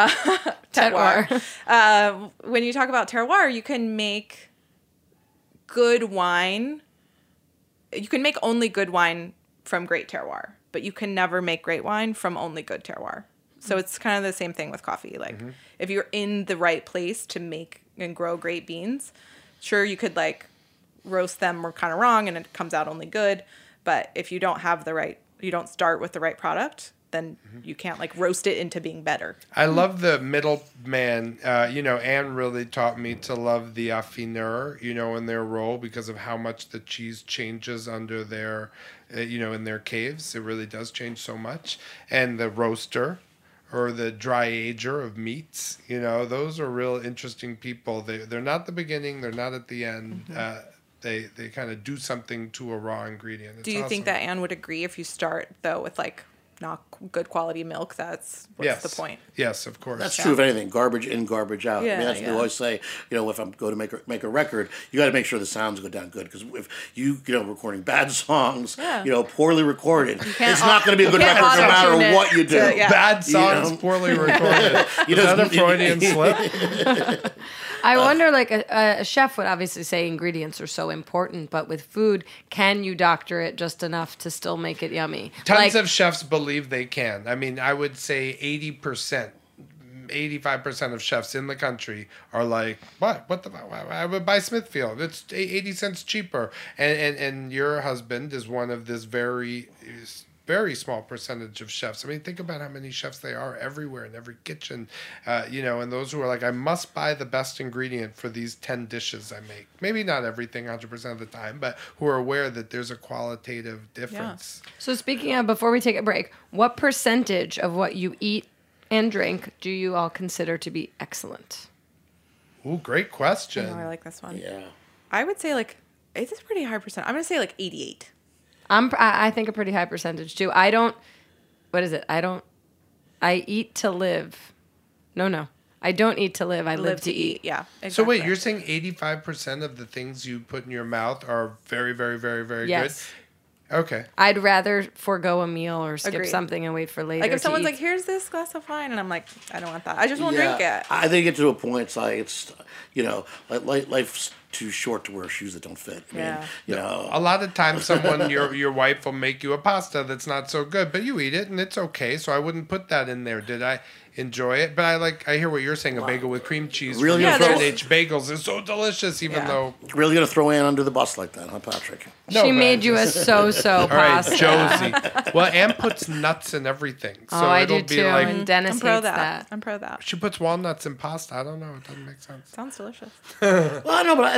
terroir. When you talk about terroir, you can make good wine. You can make only good wine from great terroir, but you can never make great wine from only good terroir. So it's kind of the same thing with coffee. Like if you're in the right place to make and grow great beans, sure, you could like roast them or kind of wrong and it comes out only good. But if you don't have you don't start with the right product, then you can't like roast it into being better. I love the middleman. Anne really taught me to love the affineur, in their role because of how much the cheese changes under their, in their caves. It really does change so much. And the roaster, or the dry ager of meats, those are real interesting people. They're not the beginning, they're not at the end. They kind of do something to a raw ingredient. It's Do you think awesome. that Anne would agree if you start though with like not good quality milk? What's the point? Yes, of course. That's true of anything. Garbage in, garbage out. Yeah, I mean, that's what we always say. If I'm going to make a record, you got to make sure the sounds go down good. Because if you recording bad songs, poorly recorded, it's not going to be a good record no matter what you do. Bad songs, poorly recorded. Is that a Freudian slip? I wonder, like a chef would obviously say ingredients are so important, but with food, can you doctor it just enough to still make it yummy? Tons of chefs believe they can. I mean, I would say 85% of chefs in the country are like, what the fuck? I would buy Smithfield. It's 80 cents cheaper. And your husband is one of this very small percentage of chefs. I mean, think about how many chefs they are everywhere in every kitchen, and those who are like, I must buy the best ingredient for these 10 dishes I make. Maybe not everything 100% of the time, but who are aware that there's a qualitative difference. Yeah. So speaking of, before we take a break, what percentage of what you eat and drink do you all consider to be excellent? Ooh, great question. I like this one. Yeah. I would say like, it's a pretty high percent. I'm going to say like 88. I think a pretty high percentage too. I eat to live. No. I don't eat to live. I live to eat. Yeah. Exactly. So wait, you're saying 85% of the things you put in your mouth are very, very, very, very Yes. good? Okay. I'd rather forego a meal or skip Agreed. something and wait for later. Like if someone's to eat. like, here's this glass of wine, and I'm like, I don't want that. I just won't drink it. I think it to a point. It's like life's too short to wear shoes that don't fit. I mean, A lot of times someone, your wife will make you a pasta that's not so good, but you eat it and it's okay. So I wouldn't put that in there. Did I enjoy it? But I hear what you're saying. A bagel with cream cheese Really from gonna throw- H Bagels is so delicious, even though... Really going to throw Ann under the bus like that, huh, Patrick? No, she but- made you a so-so All right, pasta. Josie. Well, Ann puts nuts in everything. So I it'll do be too, like... and Dennis I'm pro hates that. that. I'm pro that. She puts walnuts in pasta. I don't know. It doesn't make sense. Sounds delicious. Well, I know, but I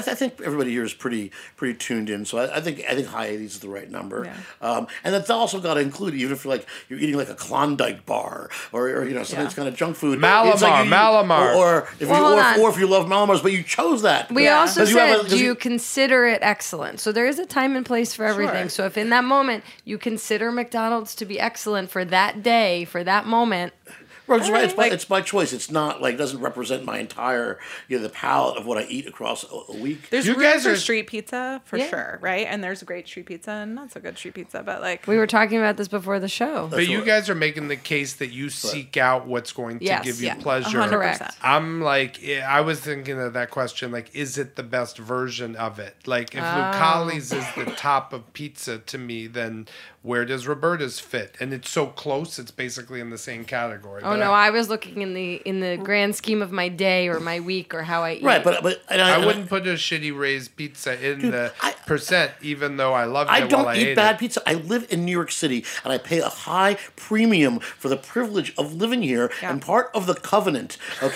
think everybody here is pretty tuned in. So I think high 80s is the right number. Yeah. And that's also got to include, even if you're eating like a Klondike bar or something that's kind of junk food. Malamar. Or if you love Malamars, but you chose that. We also said, do you consider it excellent? So there is a time and place for everything. Sure. So if in that moment you consider McDonald's to be excellent for that day, for that moment. Well, it's my choice. It's not like, it doesn't represent my entire, the palette of what I eat across a week. There's room for street pizza for sure, right? And there's great street pizza and not so good street pizza, but like we were talking about this before the show. But you guys are making the case that you seek out what's going to give you pleasure. 100%. I'm like, I was thinking of that question, like, is it the best version of it? Like, if Lucali's is the top of pizza to me, then where does Roberta's fit? And it's so close, it's basically in the same category. Oh no, I was looking in the grand scheme of my day or my week or how I eat. Right, but I wouldn't put a shitty raised pizza in the percent, even though I loved it while I ate it. I don't eat bad pizza. I live in New York City, and I pay a high premium for the privilege of living here. Yeah. And part of the covenant, but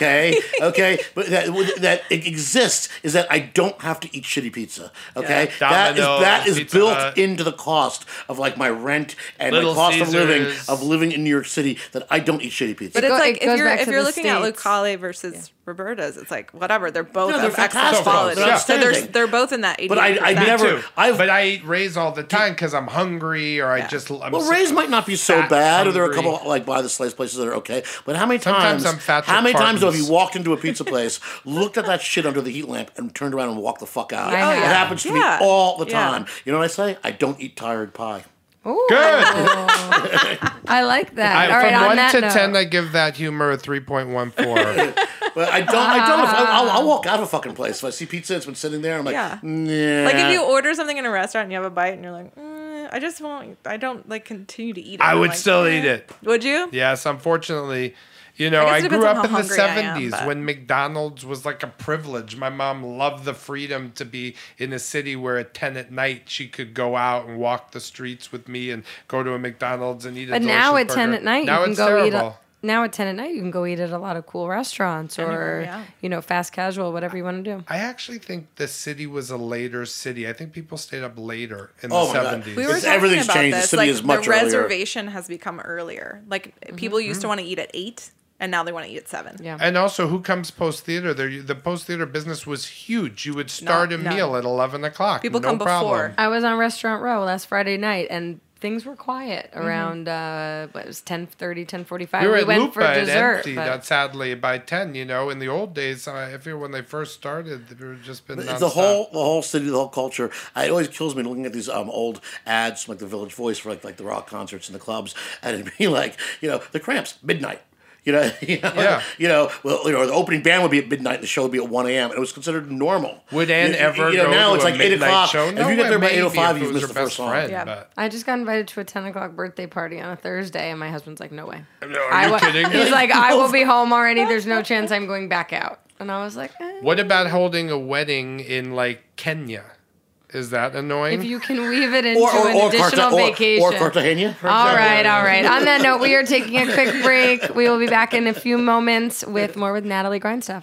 that it exists is that I don't have to eat shitty pizza. Okay, yeah. that is built into the cost of like my rent and Little my cost Caesars. of living in New York City, that I don't eat shitty pizza. But it's like if you're looking at Lucale versus Roberta's, it's like whatever. They're both they're excellent quality. Yeah. So they're both in that 80%. But I never. But I eat Ray's all the time because I'm hungry or Ray's might not be so bad, or there are a couple like by the slice places that are okay. But how many times? How many times have you walked into a pizza place, looked at that shit under the heat lamp, and turned around and walked the fuck out? It happens to me all the time. You know what I say? I don't eat tired pie. Ooh. Good. I like that. All right, from on 1 that to note. 10, I give that humor a 3.14. But I don't. I'll walk out of a fucking place if I see pizza. It's been sitting there. I'm like, nah. Like if you order something in a restaurant and you have a bite and you're like, I just won't. I don't like continue to eat it. I would still eat it. Would you? Yes, unfortunately. I grew up in the 70s but when McDonald's was like a privilege. My mom loved the freedom to be in a city where at 10 at night she could go out and walk the streets with me and go to a McDonald's and eat a delicious burger. But now at 10 at night, now you can it's go terrible. eat. Now at 10 at night, you can go eat at a lot of cool restaurants or, fast casual, whatever you want to do. I actually think the city was a later city. I think people stayed up later in the Oh my 70s. God. We were talking Everything's about changed. The this. city is much the earlier. reservation has become earlier. Like people used to want to eat at 8. And now they want to eat at 7. Yeah. And also, who comes post-theater? The post-theater business was huge. You would start a meal at 11 o'clock. People no come problem. before. I was on Restaurant Row last Friday night, and things were quiet around, it was 10:30, 10:45. We were at went Lupa for dessert. empty, sadly, by 10, In the old days, I feel when they first started, there had just been nonstop. The whole city, the whole culture. It always kills me looking at these old ads from like the Village Voice for like the rock concerts and the clubs, and it'd be like, the Cramps, midnight. The opening band would be at midnight, and the show would be at 1 a.m. and it was considered normal. Would Ann ever go now to it's a like 8 midnight o'clock. show? If you get there by 8:05, you've was missed your the best first song. friend. Yeah. But I just got invited to a 10 o'clock birthday party on a Thursday, and my husband's like, no way. No, are you kidding me? He's like, I will be home already. There's no chance I'm going back out. And I was like, What about holding a wedding in, like, Kenya? Is that annoying? If you can weave it into an additional vacation. Or Cartagena. All right. On that note, we are taking a quick break. We will be back in a few moments with more with Natalie Grindstaff.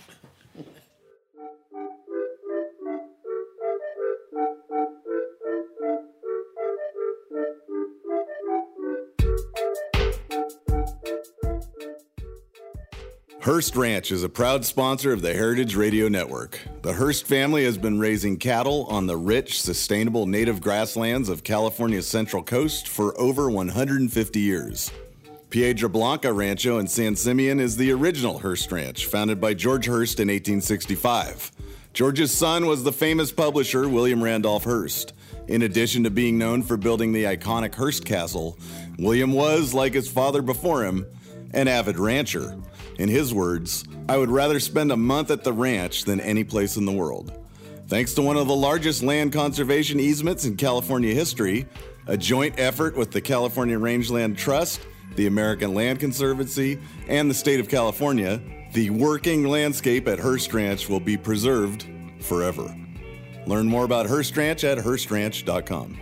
Hearst Ranch is a proud sponsor of the Heritage Radio Network. The Hearst family has been raising cattle on the rich, sustainable native grasslands of California's Central Coast for over 150 years. Piedra Blanca Rancho in San Simeon is the original Hearst Ranch, founded by George Hearst in 1865. George's son was the famous publisher William Randolph Hearst. In addition to being known for building the iconic Hearst Castle, William was, like his father before him, an avid rancher. In his words, I would rather spend a month at the ranch than any place in the world. Thanks to one of the largest land conservation easements in California history, a joint effort with the California Rangeland Trust, the American Land Conservancy, and the state of California, the working landscape at Hearst Ranch will be preserved forever. Learn more about Hearst Ranch at HearstRanch.com.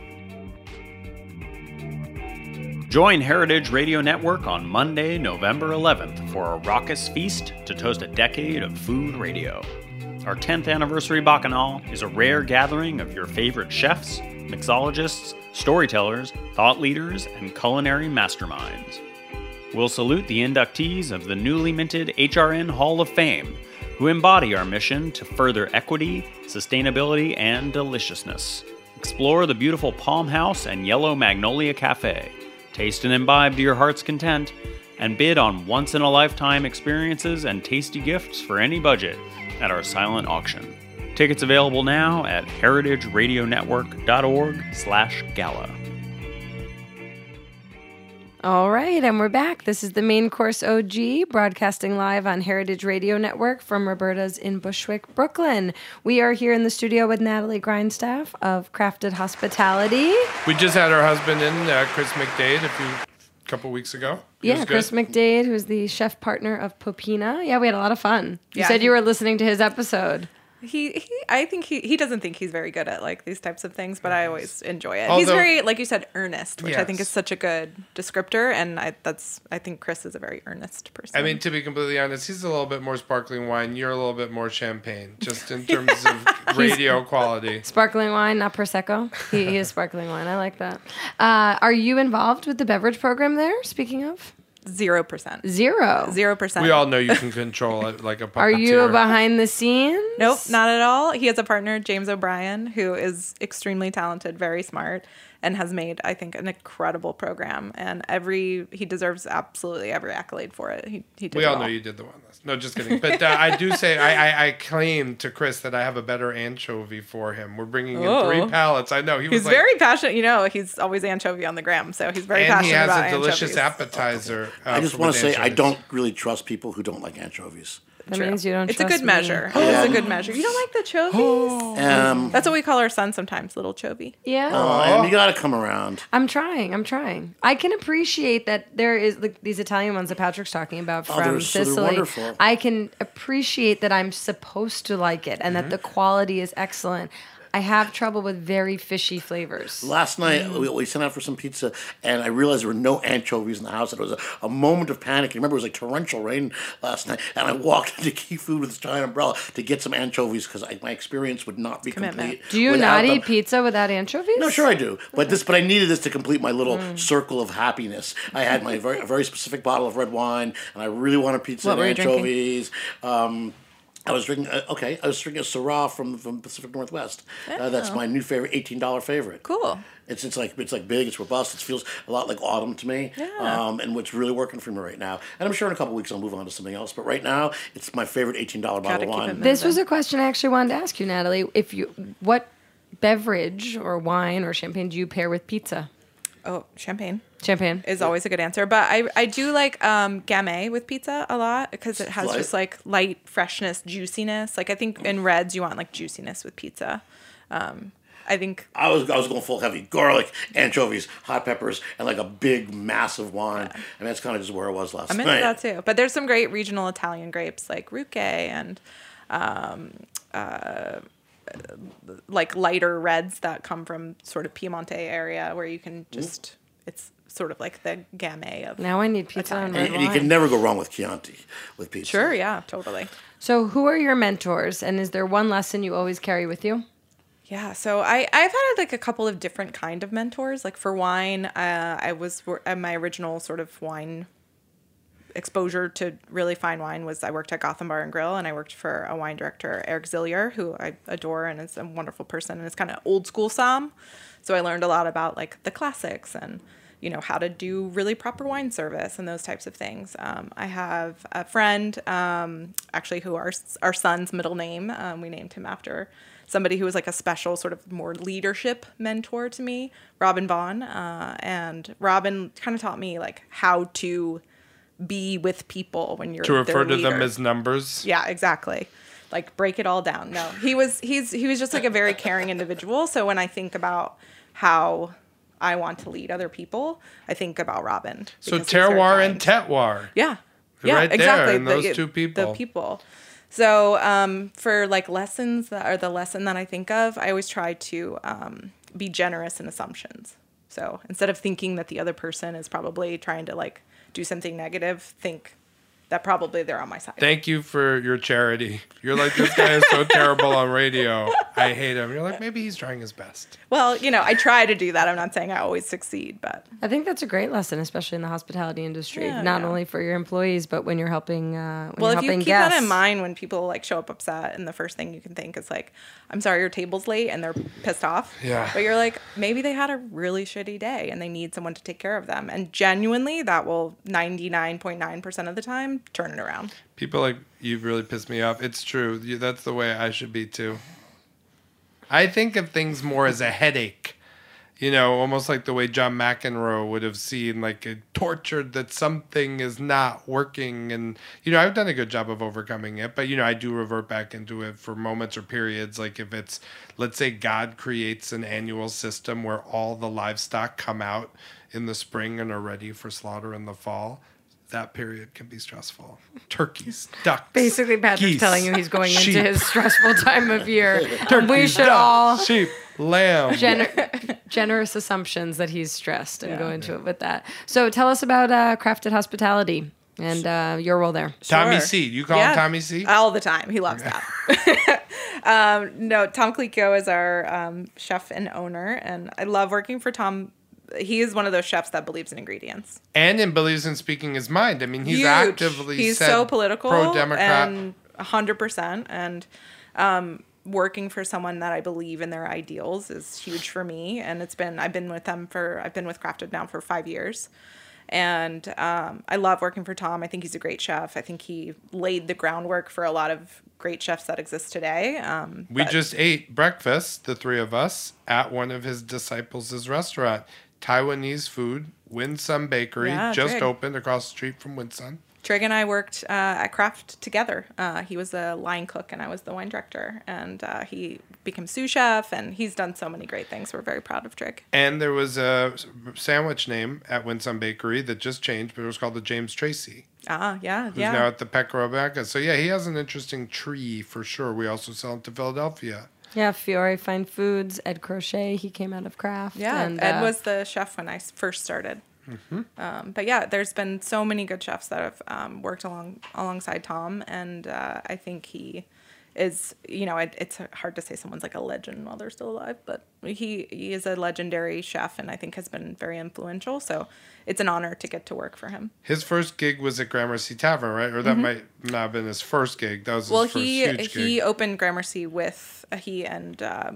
Join Heritage Radio Network on Monday, November 11th for a raucous feast to toast a decade of food radio. Our 10th anniversary Bacchanal is a rare gathering of your favorite chefs, mixologists, storytellers, thought leaders, and culinary masterminds. We'll salute the inductees of the newly minted HRN Hall of Fame, who embody our mission to further equity, sustainability, and deliciousness. Explore the beautiful Palm House and Yellow Magnolia Cafe, taste and imbibe to your heart's content, and bid on once-in-a-lifetime experiences and tasty gifts for any budget at our silent auction. Tickets available now at heritageradionetwork.org/gala. All right, and we're back. This is the Main Course OG, broadcasting live on Heritage Radio Network from Roberta's in Bushwick, Brooklyn. We are here in the studio with Natalie Grindstaff of Crafted Hospitality. We just had her husband in, Chris McDade, a couple weeks ago. Yeah, Chris McDade, who's the chef partner of Popina. Yeah, we had a lot of fun. You said you were listening to his episode. I think he doesn't think he's very good at like these types of things, but I always enjoy it. Although, he's very, like you said, earnest, which I think is such a good descriptor, and I think Chris is a very earnest person. I mean, to be completely honest, he's a little bit more sparkling wine. You're a little bit more champagne, just in terms of radio quality. Sparkling wine, not Prosecco. He is sparkling wine. I like that. Are you involved with the beverage program there, speaking of? 0%. 0%. We all know you can control it like a puppeteer. Are you behind the scenes? Nope, not at all. He has a partner, James O'Brien, who is extremely talented, very smart, and has made, I think, an incredible program. And he deserves absolutely every accolade for it. He did we all know you did the one list. No, just kidding. But I do say, I claim to Chris that I have a better anchovy for him. We're bringing in 3 pallets. I know. He's very passionate. You know, he's always anchovy on the gram, so he's very passionate about anchovies. And he has a delicious appetizer. I just want to say, I don't really trust people who don't like anchovies. That means you don't It's trust a good measure. It's a good measure. You don't like the chovies? That's what we call our son sometimes, little chovy. Yeah. Oh, you got to come around. I'm trying. I can appreciate that there is like these Italian ones that Patrick's talking about from Sicily. They're wonderful. I can appreciate that I'm supposed to like it and that the quality is excellent. I have trouble with very fishy flavors. Last night, we sent out for some pizza, and I realized there were no anchovies in the house. And it was a moment of panic. You remember, it was like torrential rain last night, and I walked into Key Food with this giant umbrella to get some anchovies because my experience would not be complete. Do you not eat pizza without anchovies? No, sure I do. But I needed this to complete my little circle of happiness. I had my very specific bottle of red wine, and I really wanted pizza and anchovies. I was drinking a Syrah from Pacific Northwest. That's my new favorite, $18 favorite. Cool. It's like big, it's robust. It feels a lot like autumn to me. Yeah. And what's really working for me right now. And I'm sure in a couple of weeks I'll move on to something else. But right now, it's my favorite $18 bottle of wine. This was a question I actually wanted to ask you, Natalie. What beverage or wine or champagne do you pair with pizza? Oh, champagne. Champagne is always a good answer, but I do like Gamay with pizza a lot because it has just like light freshness, juiciness. Like I think in reds you want like juiciness with pizza. I think I was going full heavy: garlic, anchovies, hot peppers, and like a big massive wine. Yeah. And that's kind of just where I was last night. I'm into that too. But there's some great regional Italian grapes like Ruche and like lighter reds that come from sort of Piemonte area where you can just it's sort of like the Gamay of now I need pizza and red wine. And you can never go wrong with Chianti with pizza. Sure, yeah, totally. So who are your mentors, and is there one lesson you always carry with you? Yeah, so I've had like a couple of different kind of mentors. Like for wine, I was my original sort of wine exposure to really fine wine was I worked at Gotham Bar and Grill, and I worked for a wine director, Eric Zillier, who I adore and is a wonderful person, and it's kind of old school somm. So I learned a lot about like the classics and how to do really proper wine service and those types of things. I have a friend, actually, who our son's middle name, we named him after somebody who was like a special sort of more leadership mentor to me, Robin Vaughn. And Robin kind of taught me like how to be with people when you're to refer to leader. them as numbers. Yeah, exactly. Like break it all down. No, he was just like a very caring individual. So when I think about how I want to lead other people, I think about Robin. So terroir and terroir. Yeah. Right exactly. There, and those two people. The people. So for like lessons that are the lesson that I think of, I always try to be generous in assumptions. So instead of thinking that the other person is probably trying to like do something negative, think that probably they're on my side. Thank you for your charity. You're like, this guy is so terrible on radio. I hate him. You're like, maybe he's trying his best. Well, I try to do that. I'm not saying I always succeed, but I think that's a great lesson, especially in the hospitality industry. Not only for your employees, but when you're helping if helping you keep guests. that in mind when people like show up upset, and the first thing you can think is like, I'm sorry your table's late, and they're pissed off. Yeah. But you're like, maybe they had a really shitty day and they need someone to take care of them. And genuinely, that will 99.9% of the time turn it around. People like, you've really pissed me off. It's true. That's the way I should be too. I think of things more as a headache. Almost like the way John McEnroe would have seen, like, tortured that something is not working. And, I've done a good job of overcoming it. But, I do revert back into it for moments or periods. Like if it's, let's say God creates an annual system where all the livestock come out in the spring and are ready for slaughter in the fall. That period can be stressful. Turkeys, ducks, Basically, Patrick's geese, telling you he's going sheep. into his stressful time of year. Turkeys, We should ducks, all sheep, lamb. generous assumptions that he's stressed and go into it with that. So tell us about Crafted Hospitality and your role there. Tommy Sure. C. You call him Tommy C? All the time. He loves that. No, Tom Clico is our chef and owner, and I love working for Tom. He is one of those chefs that believes in ingredients. And believes in speaking his mind. I mean, he's Huge. actively He's said so political pro-Democrat. and 100%. And working for someone that I believe in their ideals is huge for me. And I've been with Crafted now for 5 years. And I love working for Tom. I think he's a great chef. I think he laid the groundwork for a lot of great chefs that exist today. We just ate breakfast, the three of us, at one of his disciples' restaurant. Taiwanese food, Winsome Bakery, just Trig. opened across the street from Winsome. Trig and I worked at Craft together. He was the line cook and I was the wine director. And he became sous chef, and he's done so many great things. We're very proud of Trig. And there was a sandwich name at Winsome Bakery that just changed, but it was called the James Tracy. Yeah. Who's now at the Pecoraro Banca. So, yeah, he has an interesting tree for sure. We also sell him to Philadelphia. Yeah, Fiore Fine Foods, Ed Crochet, he came out of Craft. Yeah, and, Ed was the chef when I first started. Mm-hmm. But yeah, there's been so many good chefs that have worked alongside Tom, and I think he is, it's hard to say someone's like a legend while they're still alive, but he is a legendary chef, and I think has been very influential. So it's an honor to get to work for him. His first gig was at Gramercy Tavern, right? Or that might not have been his first gig. That was his first huge gig. He opened Gramercy with he and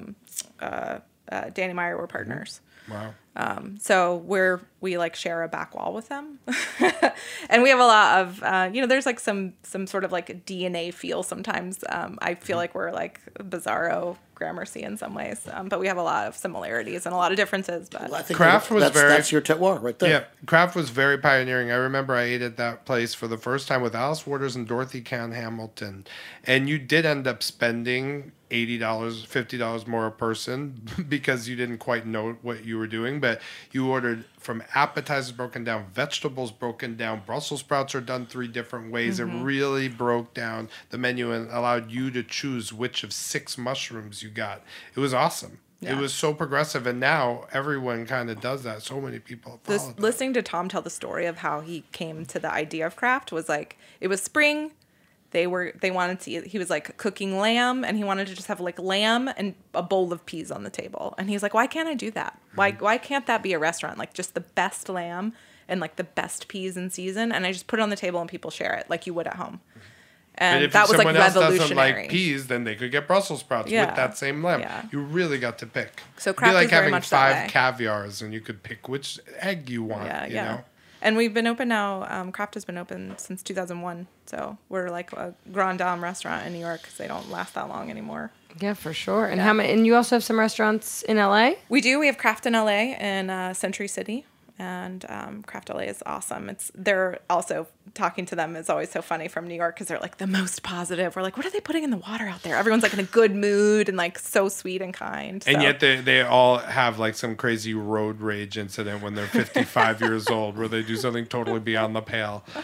Danny Meyer were partners. Wow. So we like share a back wall with them. And we have a lot of, there's like some sort of like DNA feel sometimes. I feel like we're like bizarro Gramercy in some ways, but we have a lot of similarities and a lot of differences. But Well, I think Kraft was that's your terroir right there. Yeah, Kraft was very pioneering. I remember I ate at that place for the first time with Alice Waters and Dorothy Cann Hamilton. And you did end up spending $80, $50 more a person because you didn't quite know what you were doing. But you ordered from appetizers broken down, vegetables broken down, Brussels sprouts are done 3 different ways. Mm-hmm. It really broke down the menu and allowed you to choose which of 6 mushrooms you got. It was awesome. Yeah. It was so progressive, and now everyone kind of does that. So many people follow that. Listening to Tom tell the story of how he came to the idea of Kraft was like, it was spring. They wanted to eat, he was like cooking lamb, and he wanted to just have like lamb and a bowl of peas on the table. And he's like, why can't I do that? Why can't that be a restaurant? Like just the best lamb and like the best peas in season. And I just put it on the table and people share it like you would at home. And if that was like someone else doesn't revolutionary. like peas, then they could get Brussels sprouts Yeah. with that same lamb. Yeah. You really got to pick. So It'd Kraft be like is very having much that 5 way. caviars, and you could pick which egg you want. Yeah, you yeah. know? And we've been open now. Kraft has been open since 2001. So we're like a Grand Dame restaurant in New York because they don't last that long anymore. Yeah, for sure. And how many? And you also have some restaurants in LA? We do. We have Kraft in LA and Century City. And Kraft LA is awesome. They're also, talking to them is always so funny from New York because they're like the most positive. We're like, what are they putting in the water out there? Everyone's like in a good mood and like so sweet and kind. And So- yet they all have like some crazy road rage incident when they're 55 years old where they do something totally beyond the pale.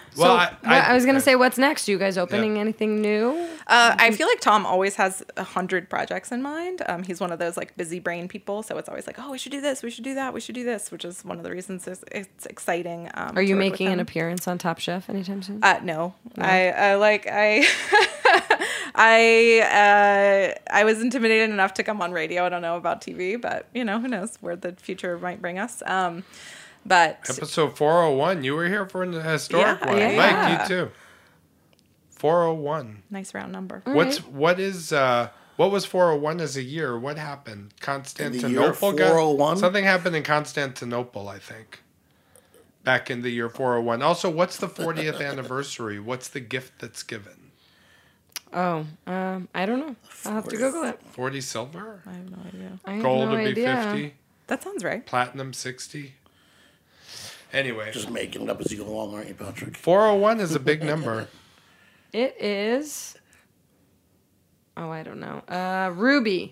Well, I was going to say, what's next? You guys opening anything new? I feel like Tom always has 100 projects in mind. He's one of those like busy brain people, so it's always like, oh, we should do this, we should do that, we should do this, which is one of the reasons it's exciting. Are you making an appearance on Top Chef anytime soon? No. I was intimidated enough to come on radio. I don't know about TV, but who knows where the future might bring us. But episode 401, you were here for an historic one. Yeah. Mike, you too. 401. Nice round number. What was 401 as a year? What happened? Constantinople. In the year 401? Something happened in Constantinople, I think. Back in the year 401. Also, what's the 40th anniversary? What's the gift that's given? Oh, I don't know. I'll have to Google it. 40 silver? I have no idea. Gold would be 50. That sounds right. Platinum 60. Anyway. Just making it up as you go along, aren't you, Patrick? 401 is a big number. It is. Oh, I don't know. Ruby.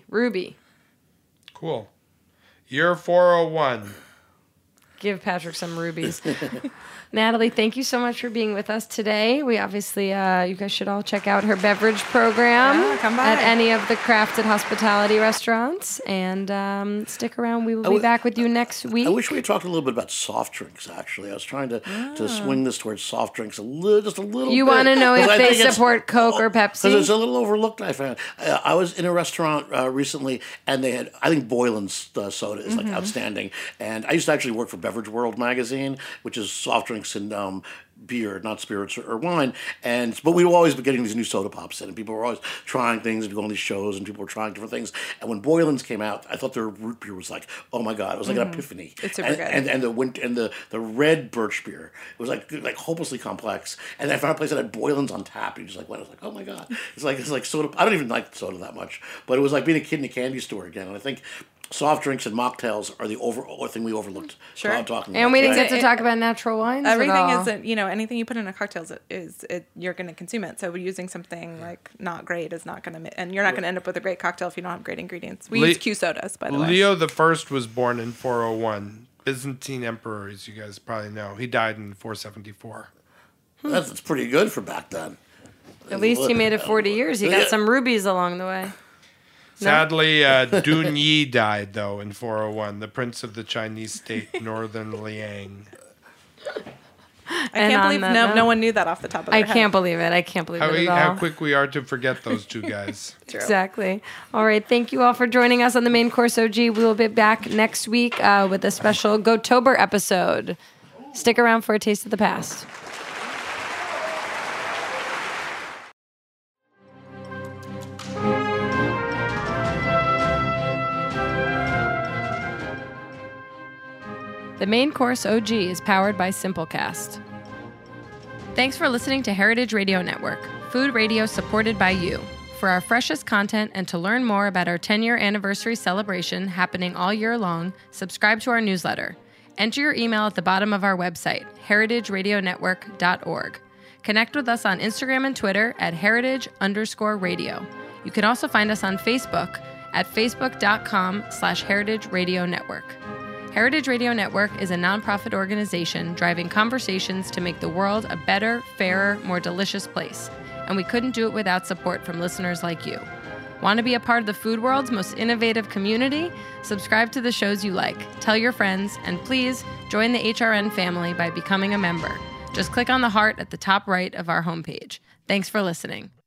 Cool. Year 401. Give Patrick some rubies. Natalie, thank you so much for being with us today. We obviously, you guys should all check out her beverage program come by. at any of the Crafted Hospitality restaurants. And stick around. We will be back with you next week. I wish we had talked a little bit about soft drinks, actually. I was trying to swing this towards soft drinks just a little bit. You want to know if they support Coke or Pepsi? Because it's a little overlooked, I found. I was in a restaurant recently, and they had, I think Boylan's soda is like outstanding. And I used to actually work for Beverage World magazine, which is soft drinks and beer, not spirits or wine. But we would always be getting these new soda pops in, and people were always trying things and going on these shows, and people were trying different things. And when Boylan's came out, I thought their root beer was like, oh my god, it was like an epiphany. It's super good. And the red birch beer, it was like hopelessly complex. And I found a place that had Boylan's on tap. And you just like went, I was like, oh my god, it's like soda. I don't even like soda that much, but it was like being a kid in a candy store again. And I think soft drinks and mocktails are the thing we overlooked. Sure. Talking and about we didn't today. get to talk about natural wines. Everything isn't, anything you put in a cocktail is you're going to consume it. So using something like not great is not going to, and you're not going to end up with a great cocktail if you don't have great ingredients. We use Q sodas, by the way. Leo the First was born in 401. Byzantine emperor, as you guys probably know. He died in 474. That's pretty good for back then. At least he made it 40 years. He got some rubies along the way. Sadly, Dun Yi died, though, in 401, the prince of the Chinese state, Northern Liang. I can't believe no one knew that off the top of their head. I can't believe it. I can't believe it at all. How quick we are to forget those two guys. Exactly. All right. Thank you all for joining us on the Main Course OG. We will be back next week with a special Gotober episode. Stick around for a taste of the past. The Main Course OG is powered by Simplecast. Thanks for listening to Heritage Radio Network, food radio supported by you. For our freshest content and to learn more about our 10-year anniversary celebration happening all year long, subscribe to our newsletter. Enter your email at the bottom of our website, heritageradionetwork.org. Connect with us on Instagram and Twitter at heritage_radio. You can also find us on Facebook at facebook.com/Heritage Radio Network. Heritage Radio Network is a nonprofit organization driving conversations to make the world a better, fairer, more delicious place. And we couldn't do it without support from listeners like you. Want to be a part of the food world's most innovative community? Subscribe to the shows you like, tell your friends, and please join the HRN family by becoming a member. Just click on the heart at the top right of our homepage. Thanks for listening.